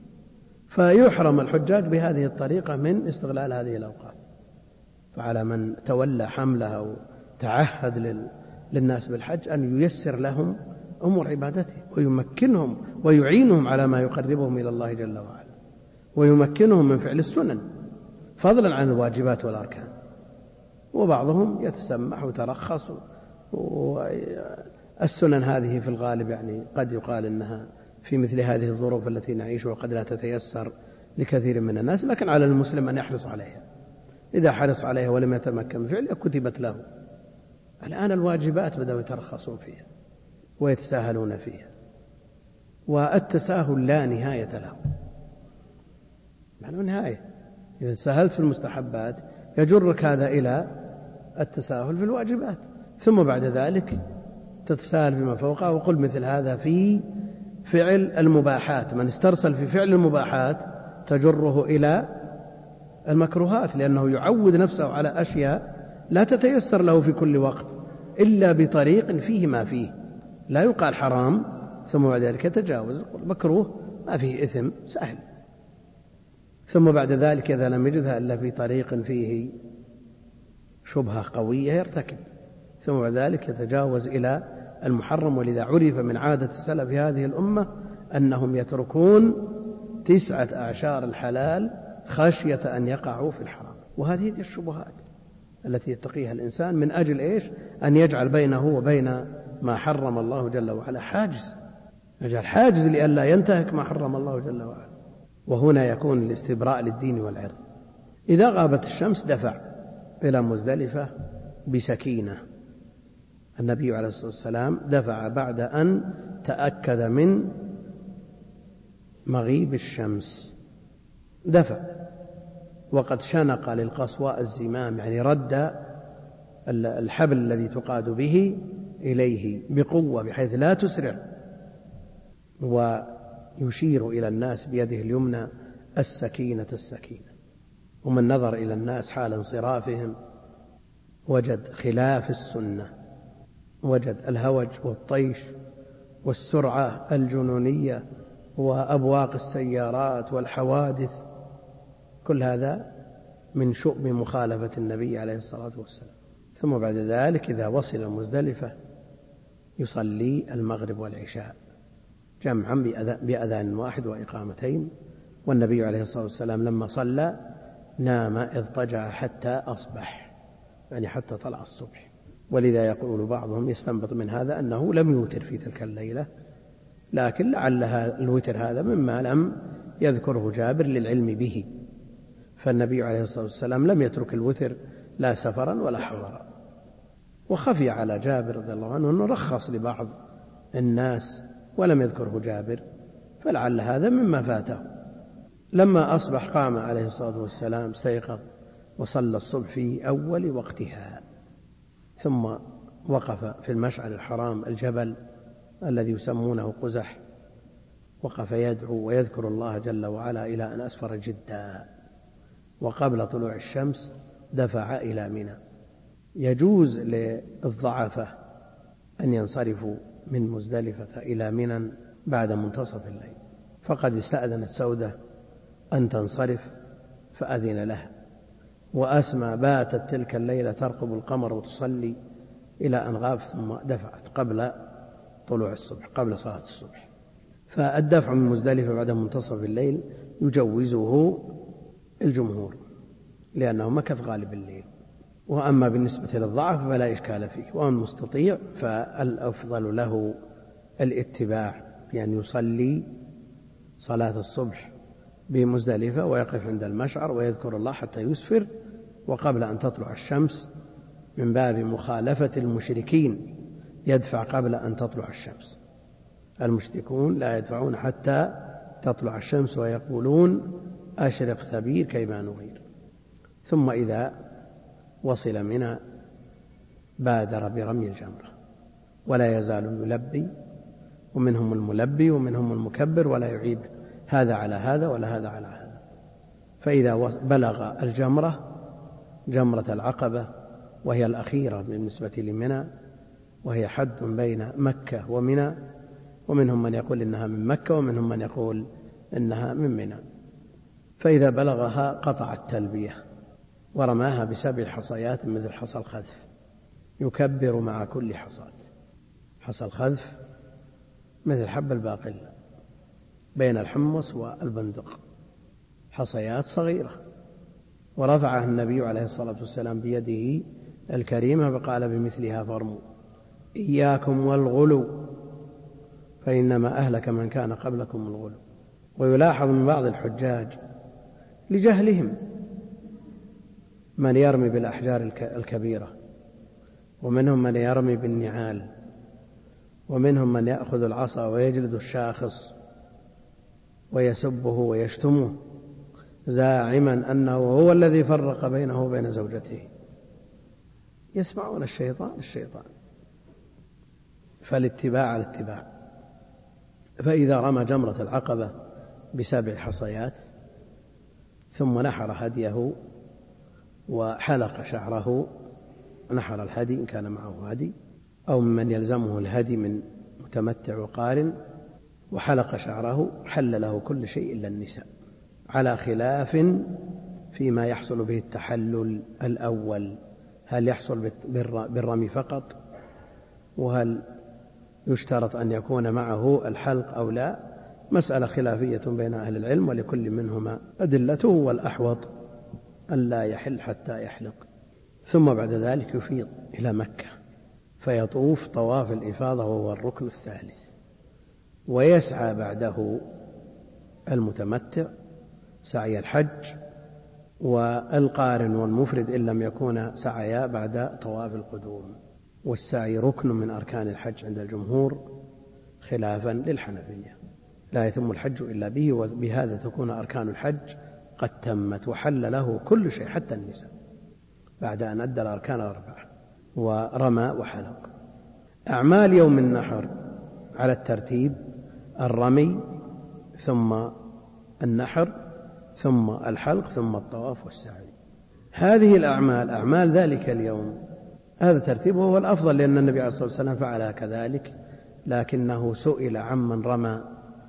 فيحرم الحجاج بهذه الطريقة من استغلال هذه الأوقات. فعلى من تولى حملها أو تعهد للناس بالحج أن ييسر لهم أمور عبادته، ويمكنهم ويعينهم على ما يقربهم إلى الله جل وعلا، ويمكنهم من فعل السنن فضلا عن الواجبات والأركان. وبعضهم يتسمح وترخص، والسنن هذه في الغالب يعني قد يقال إنها في مثل هذه الظروف التي نعيشها وقد لا تتيسر لكثير من الناس، لكن على المسلم أن يحرص عليها. إذا حرص عليها ولم يتمكن من فعلها كتبت له. الآن الواجبات بدأوا يترخصون فيها ويتساهلون فيها، والتساهل لا نهاية له، ما له نهاية. إذا ساهلت في المستحبات يجرك هذا إلى التساهل في الواجبات، ثم بعد ذلك تتساهل فيما فوقه. وقل مثل هذا في فعل المباحات، من استرسل في فعل المباحات تجره إلى المكروهات، لأنه يعود نفسه على أشياء لا تتيسر له في كل وقت إلا بطريق فيه ما فيه. لا يقال حرام ثم بعد ذلك يتجاوز، مكروه ما فيه إثم سهل، ثم بعد ذلك إذا لم يجدها إلا في طريق فيه شبهة قوية يرتكب، ثم بعد ذلك يتجاوز إلى المحرم. ولذا عرف من عادة السلف في هذه الأمة أنهم يتركون 9 أعشار الحلال خشية أن يقعوا في الحرام. وهذه الشبهات التي يتقيها الإنسان من أجل إيش؟ أن يجعل بينه وبين ما حرم الله جل وعلا حاجز، يجعل حاجز لئلا ينتهك ما حرم الله جل وعلا. وهنا يكون الاستبراء للدين والعرض. إذا غابت الشمس دفع إلى مزدلفة بسكينة. النبي عليه الصلاة والسلام دفع بعد أن تأكد من مغيب الشمس، دفع وقد شنق للقصواء الزمام، يعني رد الحبل الذي تقاد به إليه بقوة بحيث لا تسرع، ويشير إلى الناس بيده اليمنى السكينة السكينة. ومن نظر إلى الناس حال انصرافهم وجد خلاف السنة، وجد الهوج والطيش والسرعة الجنونية وأبواق السيارات والحوادث، كل هذا من شؤم مخالفة النبي عليه الصلاة والسلام. ثم بعد ذلك إذا وصل مزدلفة يصلي المغرب والعشاء جمعا بأذان واحد وإقامتين. والنبي عليه الصلاة والسلام لما صلى نام اضطجع حتى أصبح، يعني حتى طلع الصبح. ولذا يقول بعضهم يستنبط من هذا أنه لم يوتر في تلك الليلة، لكن لعل الوتر هذا مما لم يذكره جابر للعلم به، فالنبي عليه الصلاة والسلام لم يترك الوتر لا سفرا ولا حضرا. وخفي على جابر رضي الله عنه أنه رخص لبعض الناس ولم يذكره جابر، فلعل هذا مما فاته. لما أصبح قام عليه الصلاة والسلام استيقظ وصلى الصبح في أول وقتها، ثم وقف في المشعر الحرام الجبل الذي يسمونه قزح، وقف يدعو ويذكر الله جل وعلا إلى أن أسفر جدا، وقبل طلوع الشمس دفع إلى منى. يجوز للضعفة أن ينصرفوا من مزدلفة إلى منى بعد منتصف الليل، فقد استأذنت سودة أن تنصرف فأذن لها، وأسمى باتت تلك الليلة ترقب القمر وتصلي إلى أن غاب، ثم دفعت قبل طلوع الصبح، قبل صلاة الصبح. فالدفع من مزدلفة بعد منتصف الليل يجوزه الجمهور لأنه مكث غالب الليل. وأما بالنسبة للضعف فلا إشكال فيه، وأن مستطيع فالأفضل له الاتباع بأن يصلي صلاة الصبح بمزدلفة ويقف عند المشعر ويذكر الله حتى يسفر، وقبل أن تطلع الشمس من باب مخالفة المشركين يدفع قبل أن تطلع الشمس. المشركون لا يدفعون حتى تطلع الشمس ويقولون أشرق ثبير كيما نغير. ثم إذا وصل منى بادر برمي الجمرة، ولا يزال يلبي، ومنهم الملبي ومنهم المكبر، ولا يعيب هذا على هذا ولا هذا على هذا. فإذا بلغ الجمرة جمرة العقبة وهي الأخيرة بالنسبة لمنى، وهي حد بين مكة ومنى، ومنهم من يقول إنها من مكة ومنهم من يقول إنها من منى، فإذا بلغها قطع التلبية ورماها ب7 حصيات مثل حصى الخذف، يكبر مع كل حصاة. حصى الخذف مثل حب الباقلة بين الحمص والبندق، حصيات صغيرة. ورفعها النبي عليه الصلاة والسلام بيده الكريمة فقال بمثلها فارموا، إياكم والغلو فإنما أهلك من كان قبلكم الغلو. ويلاحظ من بعض الحجاج لجهلهم من يرمي بالأحجار الكبيرة، ومنهم من يرمي بالنعال، ومنهم من يأخذ العصا ويجلد الشاخص ويسبه ويشتمه زاعما أنه هو الذي فرق بينه وبين زوجته. يسمعون الشيطان. فالاتباع على الاتباع. فإذا رمى جمرة العقبة ب7 حصيات ثم نحر هديه وحلق شعره، نحر الهدي إن كان معه هدي أو ممن يلزمه الهدي من متمتع وقارن، وحلق شعره، حل له كل شيء إلا النساء، على خلاف فيما يحصل به التحلل الأول، هل يحصل بالرمي فقط، وهل يشترط أن يكون معه الحلق أو لا، مسألة خلافية بين أهل العلم، ولكل منهما أدلته، والأحوط أن لا يحل حتى يحلق. ثم بعد ذلك يفيض إلى مكة فيطوف طواف الإفاضة وهو الركن الثالث، ويسعى بعده المتمتع سعي الحج، والقارن والمفرد إن لم يكون سعيا بعد طواف القدوم. والسعي ركن من أركان الحج عند الجمهور خلافا للحنفية، لا يتم الحج إلا به، وبهذا تكون أركان الحج قد تمت وحل له كل شيء حتى النساء بعد أن أدى الأركان 4 ورمى وحلق. أعمال يوم النحر على الترتيب: الرمي ثم النحر ثم الحلق ثم الطواف والسعي. هذه الأعمال أعمال ذلك اليوم، هذا ترتيبه هو الأفضل، لأن النبي عليه الصلاة والسلام فعل كذلك، لكنه سئل عمن رمى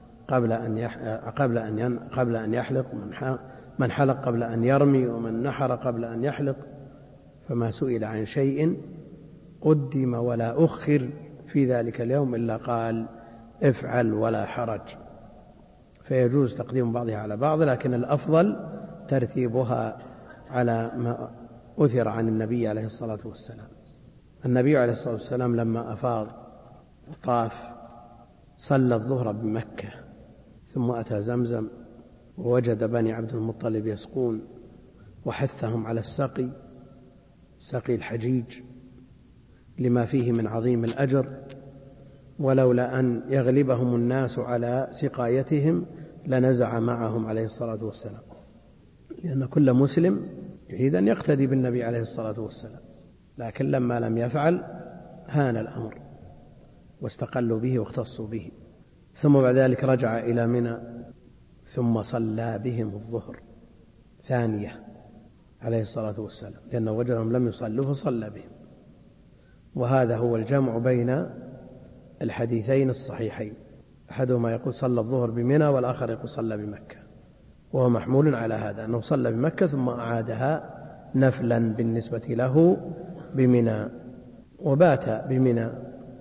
قبل أن يحلق، من حلق قبل أن يرمي، ومن نحر قبل أن يحلق، فما سئل عن شيء قدم ولا أخر في ذلك اليوم إلا قال افعل ولا حرج، فيجوز تقديم بعضها على بعض، لكن الأفضل ترتيبها على ما أثر عن النبي عليه الصلاة والسلام. النبي عليه الصلاة والسلام لما أفاض وطاف صلى الظهر بمكة، ثم أتى زمزم ووجد بني عبد المطلب يسقون، وحثهم على السقي، سقي الحجيج، لما فيه من عظيم الأجر، ولولا أن يغلبهم الناس على سقايتهم لنزع معهم عليه الصلاة والسلام، لأن كل مسلم يريد أن يقتدي بالنبي عليه الصلاة والسلام، لكن لما لم يفعل هان الأمر واستقلوا به واختصوا به. ثم بعد ذلك رجع إلى منى ثم صلى بهم الظهر ثانية عليه الصلاة والسلام، لأنه وجدهم لم يصلوا فصلى بهم. وهذا هو الجمع بين الحديثين الصحيحين، أحدهما يقول صلى الظهر بمنى والآخر يقول صلى بمكة، وهو محمول على هذا أنه صلى بمكة ثم أعادها نفلا بالنسبة له بمنى، وبات بمنى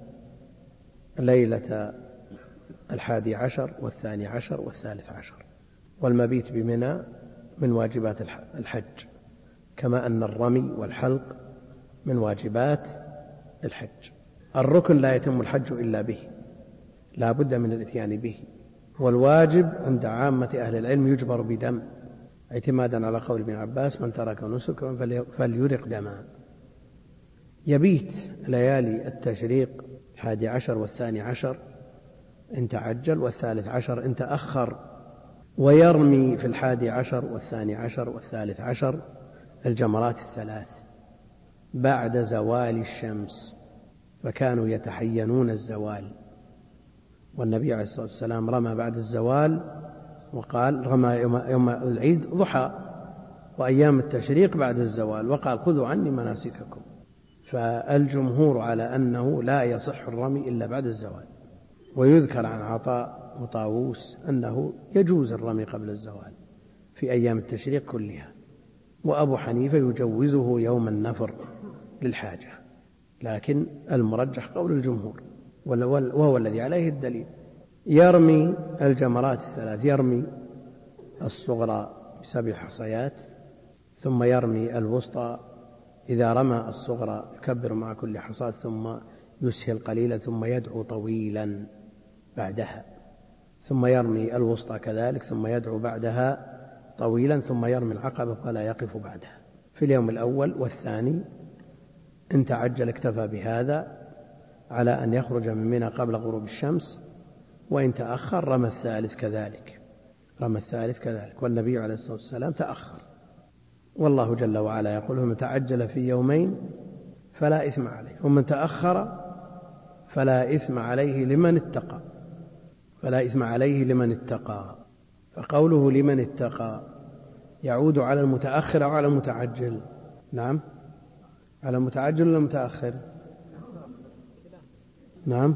ليلة 11 و12 و13، والمبيت بمنى من واجبات الحج، كما أن الرمي والحلق من واجبات الحج. الركن لا يتم الحج إلا به، لا بد من الاتيان به، والواجب عند عامة أهل العلم يجبر بدم، اعتمادا على قول ابن عباس من ترك نسكا فليرق دما. يبيت ليالي التشريق 11 و12 إن تعجل، و13 إن تأخر، ويرمي في 11 و12 و13 الجمرات الثلاث بعد زوال الشمس، فكانوا يتحينون الزوال، والنبي عليه الصلاة والسلام رمى بعد الزوال، وقال رمى يوم العيد ضحى، وأيام التشريق بعد الزوال، وقال خذوا عني مناسككم. فالجمهور على أنه لا يصح الرمي إلا بعد الزوال. ويذكر عن عطاء وطاووس أنه يجوز الرمي قبل الزوال في أيام التشريق كلها، وأبو حنيفة يجوزه يوم النفر للحاجة، لكن المرجح قول الجمهور وهو الذي عليه الدليل. يرمي الجمرات الثلاث، يرمي الصغرى ب7 حصيات، ثم يرمي الوسطى، إذا رمى الصغرى يكبر مع كل حصاة ثم يسهل قليلا ثم يدعو طويلا بعدها، ثم يرمي الوسطى كذلك ثم يدعو بعدها طويلا، ثم يرمي العقبة ولا يقف بعدها في اليوم الأول والثاني. إن تعجل اكتفى بهذا على أن يخرج من منى قبل غروب الشمس، وإن تأخر رمى الثالث كذلك، والنبي عليه الصلاة والسلام تأخر. والله جل وعلا يقول من تعجل في يومين فلا إثم عليه، ومن تأخر فلا إثم عليه لمن اتقى. فقوله لمن اتقى يعود على المتأخر أو على المتعجل؟ نعم، على المتعجل ولا المتأخر؟ نعم،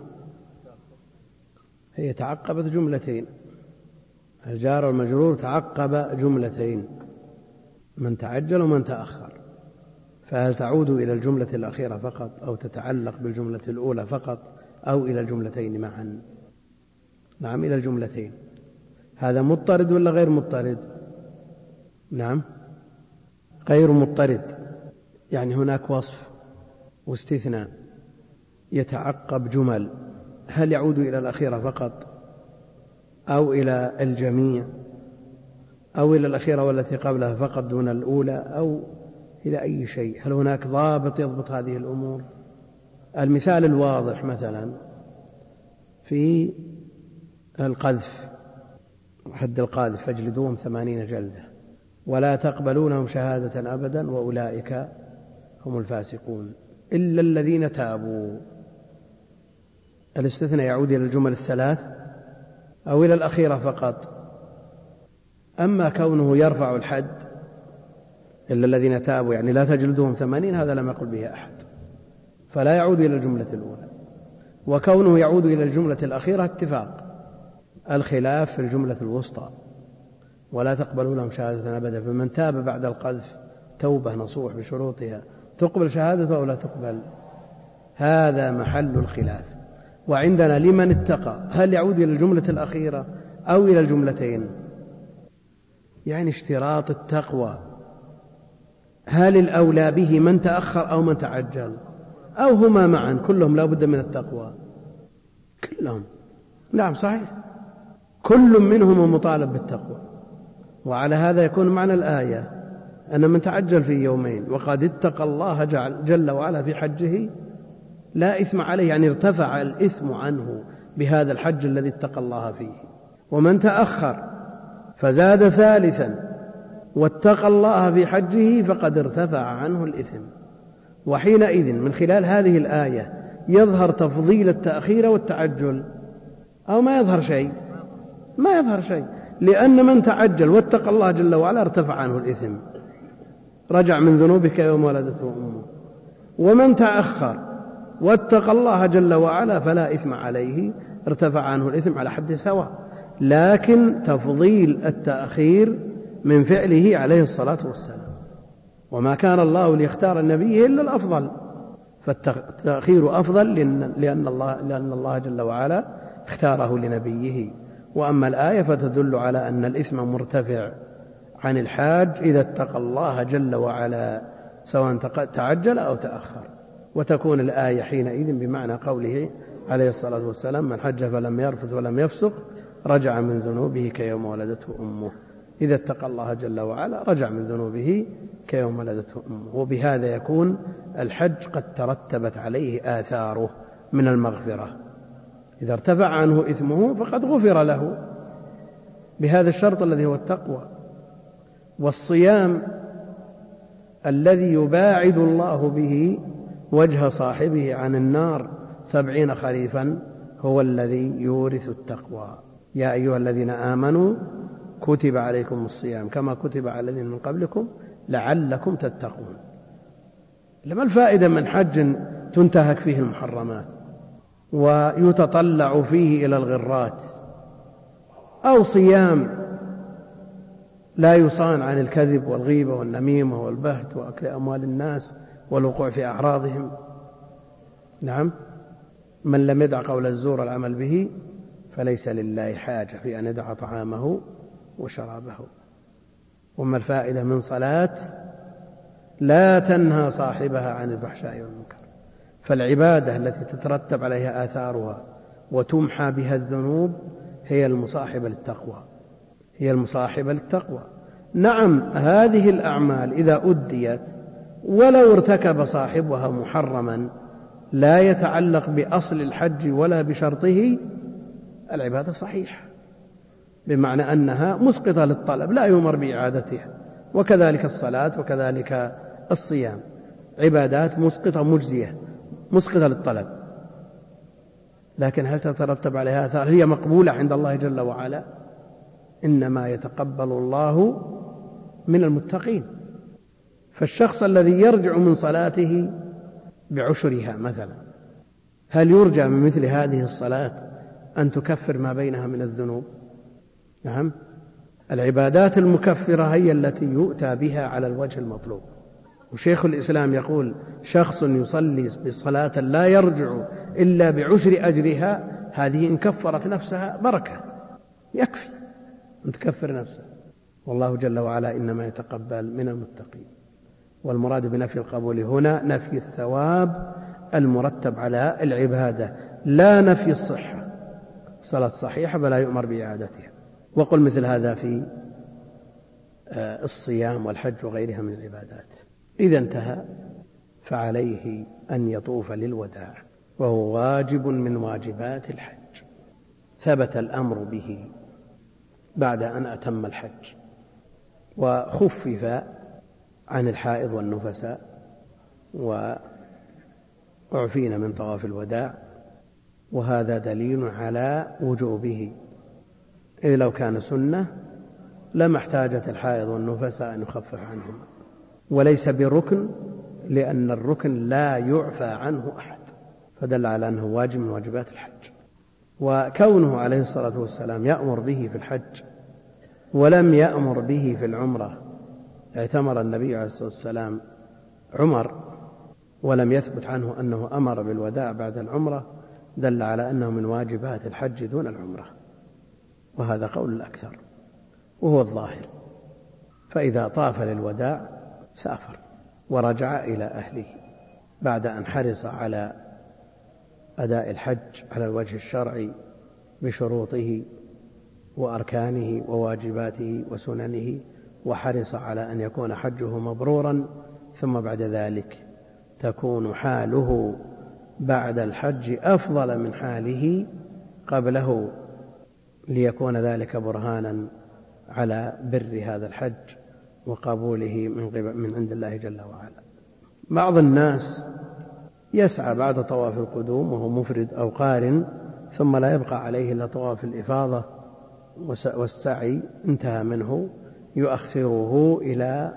هي تعقبت جملتين، الجار والمجرور تعقب جملتين، من تعجل ومن تأخر، فهل تعود إلى الجملة الأخيرة فقط أو تتعلق بالجملة الأولى فقط أو إلى الجملتين معا؟ نعم، إلى الجملتين. هذا مضطرد ولا غير مضطرد؟ نعم، غير مضطرد، يعني هناك وصف واستثناء يتعقب جمل، هل يعود إلى الأخيرة فقط أو إلى الجميع أو إلى الأخيرة والتي قبلها فقط دون الأولى أو إلى أي شيء؟ هل هناك ضابط يضبط هذه الأمور؟ المثال الواضح مثلا في القذف، حد القاذف فاجلدوهم 80 جلدة ولا تقبلونهم شهادة أبدا وأولئك هم الفاسقون إلا الذين تابوا. الاستثناء يعود إلى الجمل الثلاث أو إلى الأخيرة فقط. أما كونه يرفع الحد إلا الذين تابوا يعني لا تجلدوهم 80، هذا لم يقل به أحد، فلا يعود إلى الجملة الأولى. وكونه يعود إلى الجملة الأخيرة اتفاق، الخلاف في الجملة الوسطى ولا تقبلوا لهم شهادة أبدا، فمن تاب بعد القذف توبة نصوح بشروطها تقبل شهادته أو لا تقبل؟ هذا محل الخلاف. وعندنا لمن اتقى، هل يعود إلى الجملة الأخيرة أو إلى الجملتين؟ يعني اشتراط التقوى هل الأولى به من تأخر أو من تعجل، أو هما معا كلهم لا بد من التقوى؟ كلهم، نعم صحيح، كل منهم مطالب بالتقوى. وعلى هذا يكون معنى الآية أن من تعجل في يومين وقد اتقى الله جل وعلا في حجه لا إثم عليه، يعني ارتفع الإثم عنه بهذا الحج الذي اتقى الله فيه. ومن تأخر فزاد ثالثا واتقى الله في حجه فقد ارتفع عنه الإثم. وحينئذ من خلال هذه الآية يظهر تفضيل التأخير والتعجل، أو ما يظهر شيء؟ ما يظهر شيء، لأن من تعجل واتقى الله جل وعلا ارتفع عنه الإثم، رجع من ذنوبك يوم ولدته أمه. ومن تأخر واتقى الله جل وعلا فلا إثم عليه، ارتفع عنه الإثم على حد سواء، لكن تفضيل التأخير من فعله عليه الصلاة والسلام. وما كان الله ليختار النبي إلا الأفضل، فالتأخير أفضل لأن الله جل وعلا اختاره لنبيه. وأما الآية فتدل على أن الإثم مرتفع عن الحاج إذا اتقى الله جل وعلا سواء تعجل أو تأخر. وتكون الآية حينئذ بمعنى قوله عليه الصلاة والسلام: من حج فلم يرفث ولم يفسق رجع من ذنوبه كيوم ولدته أمه. إذا اتقى الله جل وعلا رجع من ذنوبه كيوم ولدته أمه. وبهذا يكون الحج قد ترتبت عليه آثاره من المغفرة. إذا ارتفع عنه إثمه فقد غفر له بهذا الشرط الذي هو التقوى. والصيام الذي يباعد الله به وجه صاحبه عن النار 70 خريفا هو الذي يورث التقوى. يا أيها الذين آمنوا كتب عليكم الصيام كما كتب على الذين من قبلكم لعلكم تتقون. لما الفائدة من حج تنتهك فيه المحرمات ويتطلع فيه إلى الغرات، أو صيام لا يصان عن الكذب والغيبة والنميمة والبهت وأكل أموال الناس والوقوع في أعراضهم؟ نعم، من لم يدع قول الزور والعمل به فليس لله حاجة في أن يدع طعامه وشرابه. وما الفائدة من صلاة لا تنهى صاحبها عن الفحشاء والمنكر؟ فالعبادة التي تترتب عليها آثارها وتمحى بها الذنوب هي المصاحبة للتقوى، هي المصاحبة للتقوى. نعم، هذه الأعمال إذا أديت ولو ارتكب صاحبها محرما لا يتعلق بأصل الحج ولا بشرطه، العبادة صحيحة، بمعنى أنها مسقطة للطلب لا يؤمر بإعادتها. وكذلك الصلاة وكذلك الصيام، عبادات مسقطة مجزية مسقطة للطلب، لكن هل تترتب عليها آثار؟ هي مقبولة عند الله جل وعلا؟ إنما يتقبل الله من المتقين. فالشخص الذي يرجع من صلاته بعشرها مثلا، هل يرجى من مثل هذه الصلاة أن تكفر ما بينها من الذنوب؟ نعم، العبادات المكفرة هي التي يؤتى بها على الوجه المطلوب. وشيخ الإسلام يقول: شخص يصلي بصلاة لا يرجع إلا بعشر أجرها، هذه إن كفرت نفسها بركة، يكفي أن تكفر نفسها. والله جل وعلا إنما يتقبل من المتقين. والمراد بنفي القبول هنا نفي الثواب المرتب على العبادة، لا نفي الصحة. صلاة صحيحة فلا يؤمر بإعادتها. وقل مثل هذا في الصيام والحج وغيرها من العبادات. إذا انتهى فعليه أن يطوف للوداع، وهو واجب من واجبات الحج، ثبت الأمر به بعد أن أتم الحج، وخفف عن الحائض والنفساء وأعفين من طواف الوداع، وهذا دليل على وجوبه، إذ لو كان سنة لما احتاجت الحائض والنفساء أن يخفف عنهما. وليس بركن، لأن الركن لا يعفى عنه أحد، فدل على أنه واجب من واجبات الحج. وكونه عليه الصلاة والسلام يأمر به في الحج ولم يأمر به في العمرة، اعتمر النبي عليه الصلاة والسلام عمر ولم يثبت عنه أنه أمر بالوداع بعد العمرة، دل على أنه من واجبات الحج دون العمرة، وهذا قول الأكثر وهو الظاهر. فإذا طاف للوداع سافر ورجع إلى أهله بعد أن حرص على أداء الحج على الوجه الشرعي بشروطه وأركانه وواجباته وسننه، وحرص على أن يكون حجه مبرورا، ثم بعد ذلك تكون حاله بعد الحج أفضل من حاله قبله، ليكون ذلك برهانا على بر هذا الحج وقبوله من عند الله جل وعلا. بعض الناس يسعى بعد طواف القدوم وهو مفرد أو قارن، ثم لا يبقى عليه إلا طواف الإفاضة والسعي انتهى منه، يؤخره إلى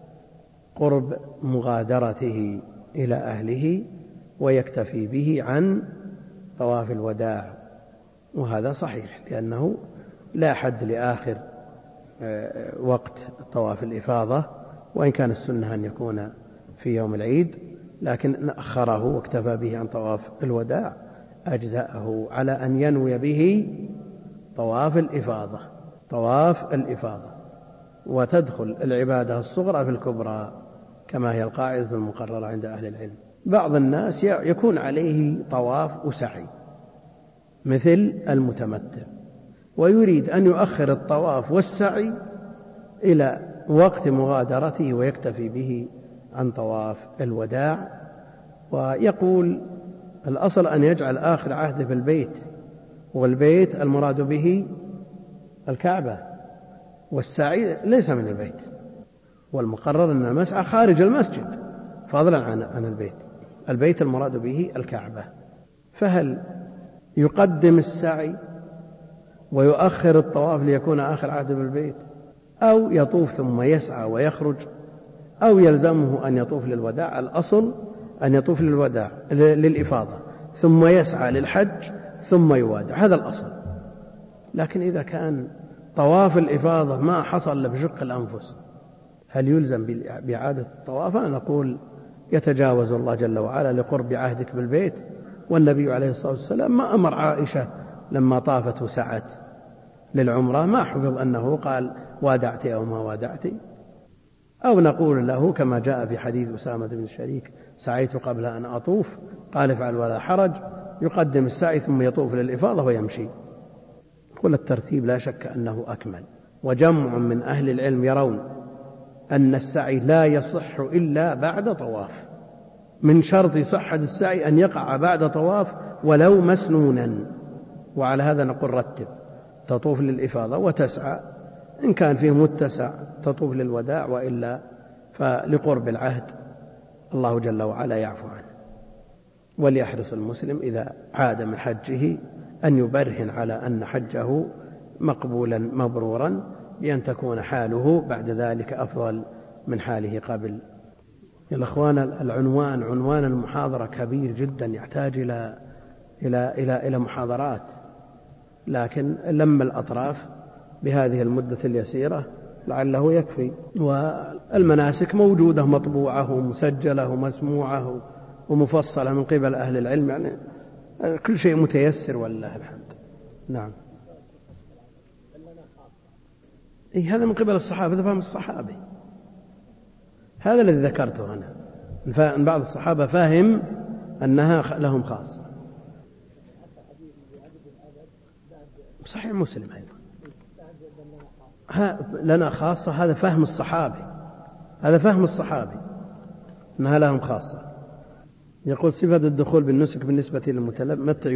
قرب مغادرته إلى أهله ويكتفي به عن طواف الوداع، وهذا صحيح لأنه لا حد لآخر وقت طواف الإفاضة، وإن كان السنة أن يكون في يوم العيد، لكن أخره واكتفى به عن طواف الوداع أجزاءه على أن ينوي به طواف الإفاضة، وتدخل العبادة الصغرى في الكبرى كما هي القاعدة المقررة عند أهل العلم. بعض الناس يكون عليه طواف وسعي مثل المتمتع، ويريد أن يؤخر الطواف والسعي إلى وقت مغادرته ويكتفي به عن طواف الوداع، ويقول الأصل أن يجعل آخر عهده في البيت، والبيت المراد به الكعبة، والسعي ليس من البيت، والمقرر أن المسعى خارج المسجد فضلا عن البيت المراد به الكعبة. فهل يقدم السعي ويؤخر الطواف ليكون آخر عهده بالبيت، أو يطوف ثم يسعى ويخرج، أو يلزمه أن يطوف للوداع؟ الأصل أن يطوف للإفاضة ثم يسعى للحج ثم يودع، هذا الأصل. لكن إذا كان طواف الإفاضة ما حصل له بشق الأنفس، هل يلزم بإعادة الطواف؟ أنا نقول يتجاوز الله جل وعلا لقرب عهدك بالبيت، والنبي عليه الصلاة والسلام ما أمر عائشة لما طافت وسعت للعمرة ما حفظ أنه قال وادعت أو ما وادعت، أو نقول له كما جاء في حديث أسامة بن شريك سعيت قبل أن أطوف، قال افعل ولا حرج، يقدم السعي ثم يطوف للإفاضة ويمشي. كل الترتيب لا شك أنه أكمل، وجمع من أهل العلم يرون أن السعي لا يصح إلا بعد طواف، من شرط صحة السعي أن يقع بعد طواف ولو مسنونا، وعلى هذا نقول رتب، تطوف للإفاضة وتسعى، إن كان فيه متسع تطوف للوداع، وإلا فلقرب العهد الله جل وعلا يعفو عنه. وليحرص المسلم إذا عاد من حجه أن يبرهن على أن حجه مقبولا مبرورا، بأن تكون حاله بعد ذلك أفضل من حاله قبل. يا الأخوان، عنوان المحاضرة كبير جدا يحتاج إلى محاضرات، لكن لما الأطراف بهذه المدة اليسيرة لعله يكفي. والمناسك موجودة مطبوعة ومسجلة ومسموعة ومفصلة من قبل أهل العلم، يعني كل شيء متيسر والله الحمد. نعم، هذا من قبل الصحابة، هذا فهم الصحابي، هذا الذي ذكرته أنا. بعض الصحابة فاهم أنها لهم خاصة، صحيح مسلم أيضا لنا خاصة، هذا فهم الصحابي أنها لهم خاصة. يقول صفة الدخول بالنسك بالنسبة للمتمتع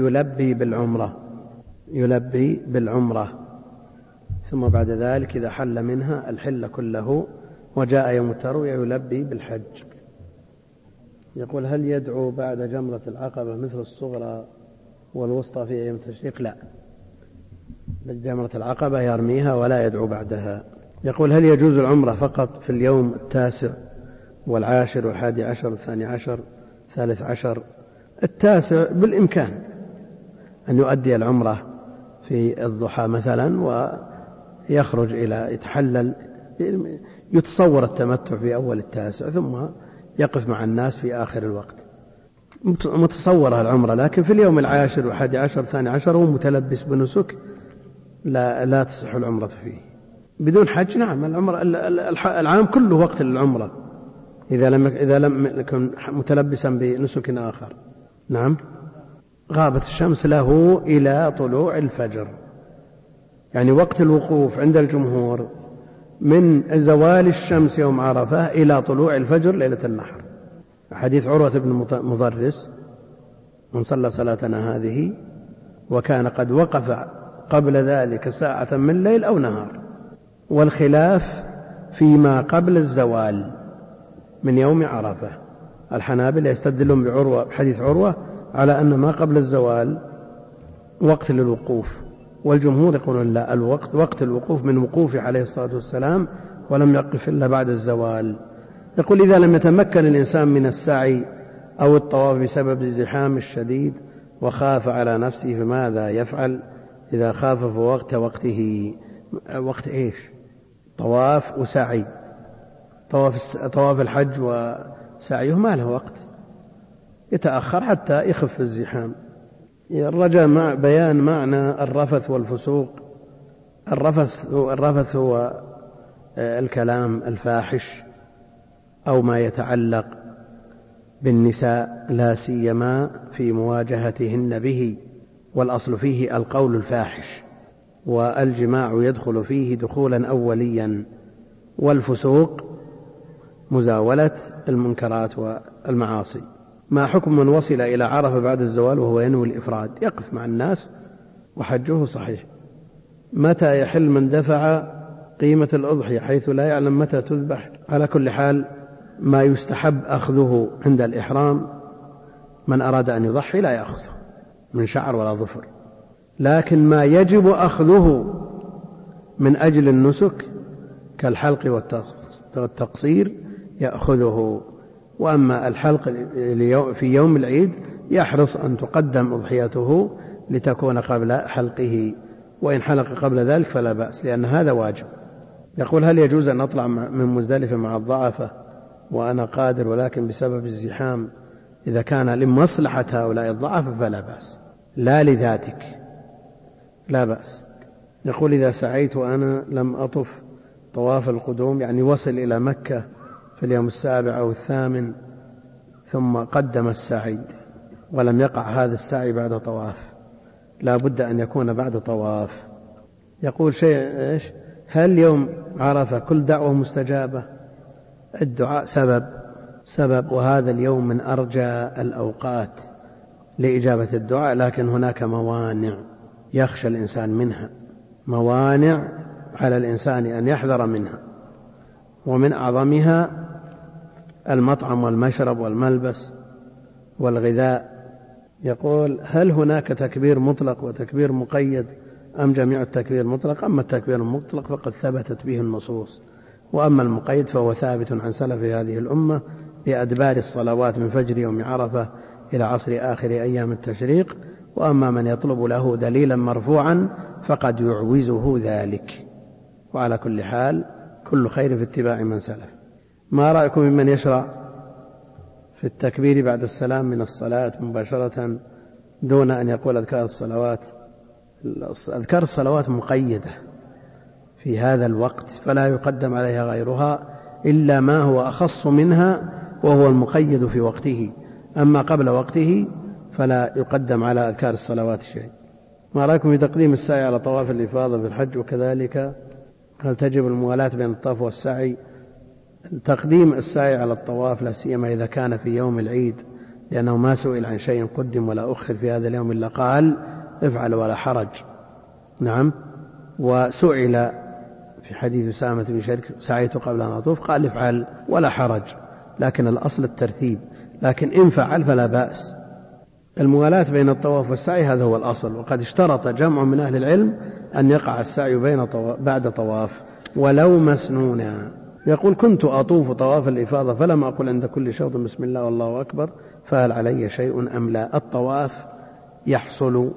يلبي بالعمرة ثم بعد ذلك إذا حل منها الحل كله وجاء يوم التروية يلبي بالحج. يقول هل يدعو بعد جمرة العقبة مثل الصغرى والوسطى في أيام التشريق؟ لا، جمرة العقبة يرميها ولا يدعو بعدها. يقول هل يجوز العمرة فقط في اليوم 9 والعاشر والحادي عشر والثاني عشر والثالث عشر؟ 9 بالإمكان أن يؤدي العمرة في الضحى مثلا ويخرج إلى يتحلل، يتصور التمتع في أول 9 ثم يقف مع الناس في آخر الوقت. متصورة العمرة، لكن في اليوم 10 و11 12 هو متلبس بنسك لا تصح العمرة فيه. بدون حج نعم العام كله وقت للعمرة إذا لم يكن متلبسا بنسك آخر. نعم. غابت الشمس له إلى طلوع الفجر، يعني وقت الوقوف عند الجمهور من زوال الشمس يوم عرفة إلى طلوع الفجر ليلة النحر. حديث عروة بن مضرس: من صلى صلاتنا هذه وكان قد وقف قبل ذلك ساعة من ليل أو نهار. والخلاف فيما قبل الزوال من يوم عرفة. الحنابلة يستدلون بحديث عروة على أن ما قبل الزوال وقت للوقوف، والجمهور يقولون لا، وقت الوقوف من وقوفه عليه الصلاة والسلام ولم يقف إلا بعد الزوال. يقول: إذا لم يتمكن الإنسان من السعي أو الطواف بسبب الزحام الشديد وخاف على نفسه فماذا يفعل؟ إذا خاف وقته وقت إيش؟ طواف وسعي. طواف الحج وسعيه ما له وقت، يتأخر حتى يخف الزحام. الرجاء بيان معنى الرفث والفسوق. الرفث هو الكلام الفاحش أو ما يتعلق بالنساء لا سيما في مواجهتهن به، والأصل فيه القول الفاحش، والجماع يدخل فيه دخولا أوليا. والفسوق مزاولة المنكرات والمعاصي. ما حكم من وصل إلى عرفة بعد الزوال وهو ينوي الإفراد؟ يقف مع الناس وحجه صحيح. متى يحل من دفع قيمة الأضحية حيث لا يعلم متى تذبح؟ على كل حال ما يستحب أخذه عند الإحرام، من أراد أن يضحي لا يأخذه من شعر ولا ظفر، لكن ما يجب أخذه من أجل النسك كالحلق والتقصير يأخذه. وأما الحلق في يوم العيد يحرص أن تقدم أضحيته لتكون قبل حلقه، وإن حلق قبل ذلك فلا بأس لأن هذا واجب. يقول: هل يجوز أن أطلع من مزدلفة مع الضعفة وأنا قادر ولكن بسبب الزحام؟ إذا كان لمصلحة هؤلاء الضعفة فلا بأس، لا لذاتك لا بأس. يقول: إذا سعيت وأنا لم أطف طواف القدوم، يعني وصل إلى مكة في اليوم 7 أو 8 ثم قدم السعي ولم يقع هذا السعي بعد طواف، لا بد أن يكون بعد طواف. يقول: إيش؟ هل يوم عرفة كل دعوة مستجابة؟ الدعاء سبب، وهذا اليوم من أرجى الأوقات لإجابة الدعاء، لكن هناك موانع يخشى الإنسان منها، موانع على الإنسان أن يحذر منها، ومن أعظمها المطعم والمشرب والملبس والغذاء. يقول: هل هناك تكبير مطلق وتكبير مقيد أم جميع التكبير مطلق؟ أما التكبير المطلق فقد ثبتت به النصوص، وأما المقيد فهو ثابت عن سلف هذه الأمة بأدبار الصلوات من فجر يوم عرفة إلى عصر آخر أيام التشريق. وأما من يطلب له دليلا مرفوعا فقد يعوزه ذلك. وعلى كل حال كل خير في اتباع من سلف. ما رأيكم ممن يشرع في التكبير بعد السلام من الصلاة مباشرة دون أن يقول أذكار الصلوات؟ أذكار الصلوات مقيدة في هذا الوقت فلا يقدم عليها غيرها إلا ما هو أخص منها وهو المقيد في وقته، أما قبل وقته فلا يقدم على أذكار الصلوات شيء. ما رأيكم في تقديم السعي على طواف الإفاضة في الحج؟ وكذلك هل تجب الموالاة بين الطواف والسعي؟ تقديم السعي على الطواف لا سيما إذا كان في يوم العيد، لأنه ما سئل عن شيء قدم ولا أخر في هذا اليوم إلا قال افعل ولا حرج. نعم. وسئل في حديث أسامة بن شريك: سعيت قبل أن أطوف؟ قال افعل ولا حرج، لكن الأصل الترتيب، لكن إن فعل فلا بأس. الموالاة بين الطواف والسعي هذا هو الأصل، وقد اشترط جمع من أهل العلم أن يقع السعي بعد طواف ولو مسنونا. يقول: كنت أطوف طواف الإفاضة فلم أقل عند كل شوط بسم الله والله أكبر، فهل علي شيء أم لا؟ الطواف يحصل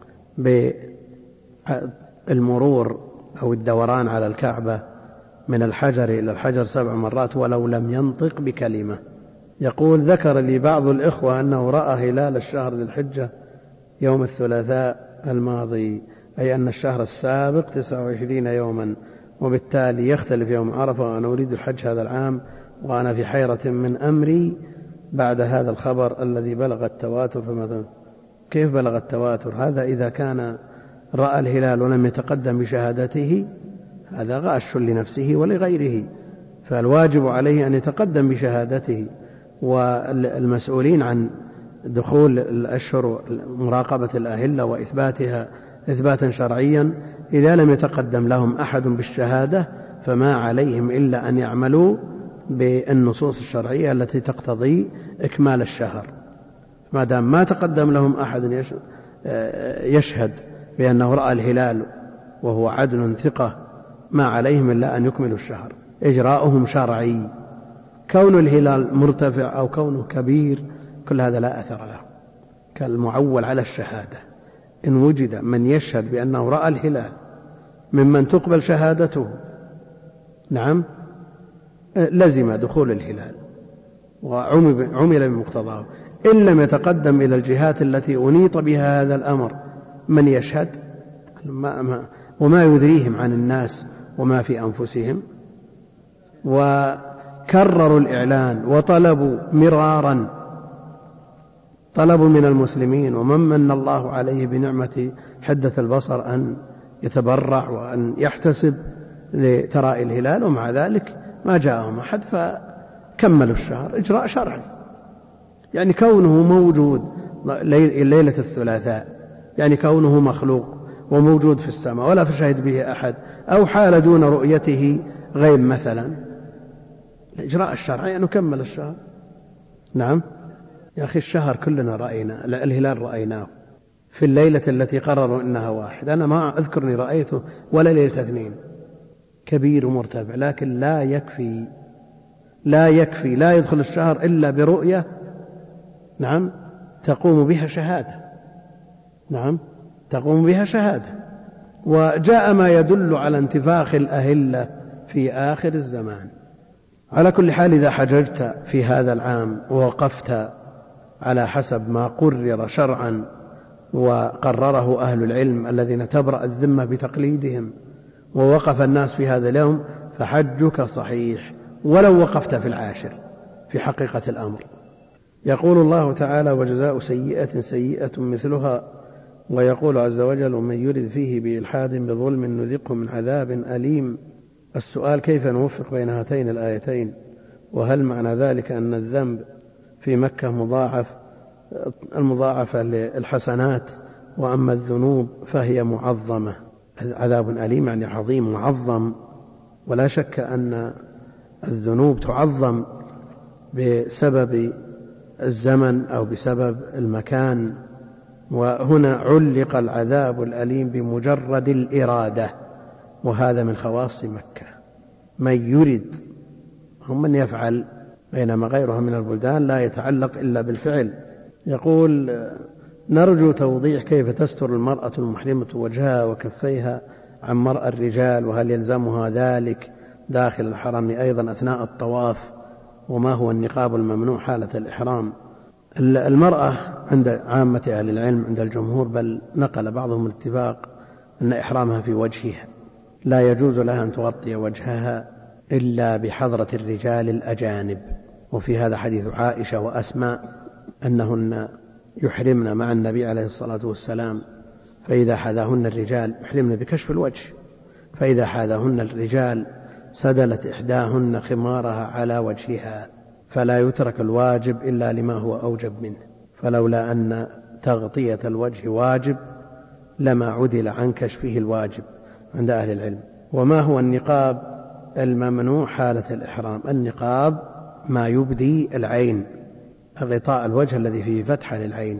بالمرور أو الدوران على الكعبة من الحجر إلى الحجر 7 مرات ولو لم ينطق بكلمة، يقول: ذكر لي بعض الإخوة أنه رأى هلال الشهر ذي الحجة يوم الثلاثاء الماضي، أي أن الشهر السابق 29 يوما، وبالتالي يختلف يوم عرفة، وأنا أريد الحج هذا العام وأنا في حيرة من أمري بعد هذا الخبر الذي بلغ التواتر. فماذا؟ كيف بلغ التواتر؟ هذا إذا كان رأى الهلال ولم يتقدم بشهادته هذا غاش لنفسه ولغيره، فالواجب عليه أن يتقدم بشهادته. والمسؤولين عن دخول الأشهر مراقبة الأهلة وإثباتها إثباتا شرعيا إذا لم يتقدم لهم أحد بالشهادة فما عليهم إلا أن يعملوا بالنصوص الشرعية التي تقتضي إكمال الشهر. ما دام ما تقدم لهم أحد يشهد بأنه رأى الهلال وهو عدل ثقة ما عليهم إلا أن يكملوا الشهر، إجراؤهم شرعي. كون الهلال مرتفع أو كونه كبير كل هذا لا أثر له، كالمعول على الشهادة. إن وجد من يشهد بأنه رأى الهلال ممن تقبل شهادته نعم لزم دخول الهلال وعمل بمقتضاه. إن لم يتقدم إلى الجهات التي أنيط بها هذا الأمر من يشهد وما يدريهم عن الناس وما في أنفسهم، وكرروا الإعلان وطلبوا مرارا، طلبوا من المسلمين ومن من الله عليه بنعمة حدة البصر أن يتبرع وأن يحتسب لتراء الهلال، ومع ذلك ما جاءهم أحد فكملوا الشهر إجراء شرعي. يعني كونه موجود ليلة الثلاثاء، يعني كونه مخلوق وموجود في السماء ولا فشهد به أحد، أو حال دون رؤيته غيب مثلا، الإجراء الشرعي أن نكمل الشهر. نعم يا أخي الشهر كلنا رأينا، الهلال رأيناه في الليلة التي قرروا إنها واحد. أنا ما أذكرني رأيته ولا ليلة اثنين، كبير ومرتفع، لكن لا يكفي لا يدخل الشهر إلا برؤية نعم تقوم بها شهادة، نعم تقوم بها شهادة. وجاء ما يدل على انتفاخ الأهلة في آخر الزمان. على كل حال إذا حججت في هذا العام ووقفت على حسب ما قرر شرعا وقرره أهل العلم الذين تبرأ الذمة بتقليدهم، ووقف الناس في هذا اليوم، فحجك صحيح ولو وقفت في العاشر في حقيقة الأمر. يقول الله تعالى: وجزاء سيئة سيئة مثلها، ويقول عز وجل: ومن يرد فيه بإلحاد بظلم نذقه من عذاب أليم. السؤال: كيف نوفق بين هاتين الآيتين؟ وهل معنى ذلك أن الذنب في مكة المضاعفة للحسنات، وأما الذنوب فهي معظمة؟ عذاب أليم يعني عظيم معظم، ولا شك أن الذنوب تعظم بسبب الزمن أو بسبب المكان، وهنا علق العذاب الأليم بمجرد الإرادة، وهذا من خواص مكة. من يرد هم من يفعل، بينما غيرها من البلدان لا يتعلق إلا بالفعل. يقول: نرجو توضيح كيف تستر المرأة المحرمة وجهها وكفيها عن مرأى الرجال، وهل يلزمها ذلك داخل الحرم أيضا أثناء الطواف، وما هو النقاب الممنوع حالة الإحرام؟ المرأة عند عامة أهل العلم عند الجمهور، بل نقل بعضهم الاتفاق أن إحرامها في وجهها، لا يجوز لها أن تغطي وجهها إلا بحضرة الرجال الأجانب. وفي هذا حديث عائشة وأسماء أنهن يحرمن مع النبي عليه الصلاة والسلام، فإذا حاذاهن الرجال يحرمن بكشف الوجه، فإذا حاذاهن الرجال سدلت إحداهن خمارها على وجهها، فلا يترك الواجب إلا لما هو أوجب منه. فلولا أن تغطية الوجه واجب لما عدل عن كشفه الواجب عند أهل العلم. وما هو النقاب الممنوع حالة الإحرام؟ النقاب ما يبدي العين، غطاء الوجه الذي فيه فتحة للعين،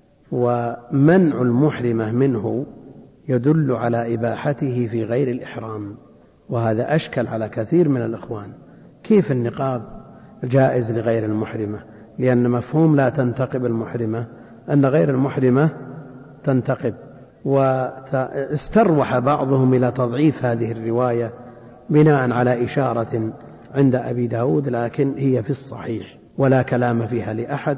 ومنع المحرمة منه يدل على إباحته في غير الإحرام، وهذا أشكل على كثير من الإخوان. كيف النقاب جائز لغير المحرمة؟ لأن مفهوم لا تنتقب المحرمة أن غير المحرمة تنتقب، واستروح بعضهم إلى تضعيف هذه الرواية بناء على إشارة عند أبي داود، لكن هي في الصحيح ولا كلام فيها لأحد.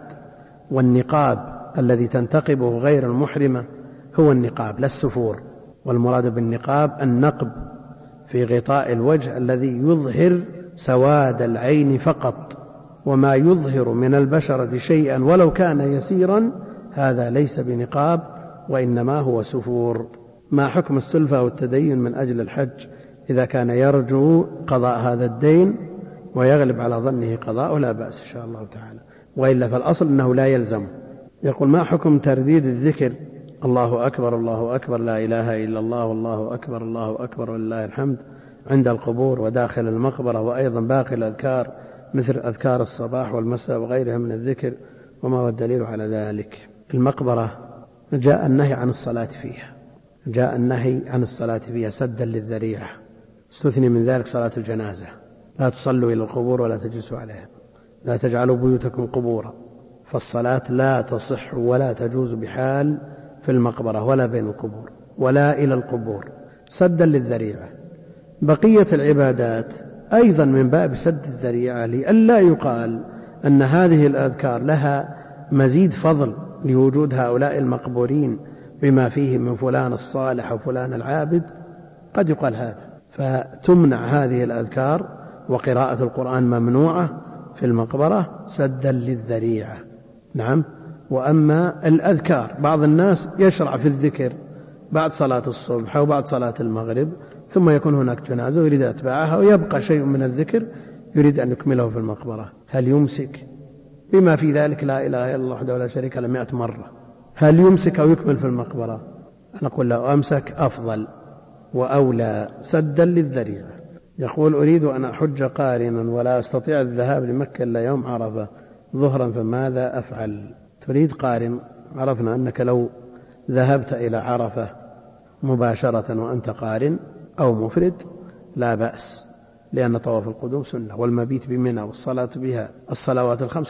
والنقاب الذي تنتقبه غير المحرمة هو النقاب لا السفور، والمراد بالنقاب النقب في غطاء الوجه الذي يظهر سواد العين فقط، وما يظهر من البشرة شيئا ولو كان يسيرا هذا ليس بنقاب وإنما هو سفور. ما حكم السلفة والتدين من أجل الحج إذا كان يرجو قضاء هذا الدين ويغلب على ظنه قضاء؟ لا بأس إن شاء الله تعالى، وإلا فالأصل أنه لا يلزم. يقول ما حكم ترديد الذكر الله أكبر الله أكبر لا إله إلا الله والله أكبر الله أكبر ولله الحمد عند القبور وداخل المقبرة، وأيضا باقي الأذكار مثل أذكار الصباح والمساء وغيرها من الذكر، وما هو الدليل على ذلك؟ المقبرة جاء النهي عن الصلاة فيها، جاء النهي عن الصلاة فيها سدا للذريعة، استثني من ذلك صلاة الجنازة، لا تصلوا إلى القبور ولا تجلسوا عليها، لا تجعلوا بيوتكم قبورا، فالصلاة لا تصح ولا تجوز بحال في المقبرة ولا بين القبور ولا إلى القبور سدا للذريعة. بقية العبادات أيضا من باب سد الذريعة لئلا يقال أن هذه الأذكار لها مزيد فضل لوجود هؤلاء المقبورين بما فيه من فلان الصالح وفلان العابد، قد يقال هذا، فتمنع هذه الأذكار وقراءة القرآن ممنوعة في المقبرة سدا للذريعة. نعم. وأما الأذكار بعض الناس يشرع في الذكر بعد صلاة الصبح أو بعد صلاة المغرب ثم يكون هناك جنازة ويريد أتباعها ويبقى شيء من الذكر يريد أن يكمله في المقبرة، هل يمسك بما في ذلك لا إله إلا الله وحده ولا شريك له 100 مرة، هل يمسك أو يكمل في المقبرة؟ أنا أقول له أمسك أفضل وأولى سدا للذريعة. يقول أريد أن أحج قارنا ولا أستطيع الذهاب لمكة إلا يوم عرفة ظهرا، فماذا أفعل؟ تريد قارن، عرفنا أنك لو ذهبت إلى عرفة مباشرة وأنت قارن أو مفرد لا بأس، لأن طواف القدوم سنة، والمبيت بمنى والصلاة بها الصلوات الخمس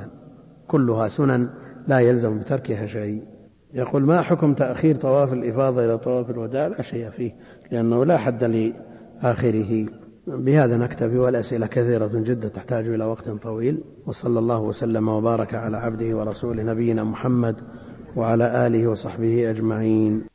كلها سنن لا يلزم بتركها شيء. يقول ما حكم تأخير طواف الإفاضة إلى طواف الوداع؟ لا شيء فيه لأنه لا حد لآخره. بهذا نكتفي، والأسئلة كثيرة جدا تحتاج إلى وقت طويل، وصلى الله وسلم وبارك على عبده ورسوله نبينا محمد وعلى آله وصحبه أجمعين.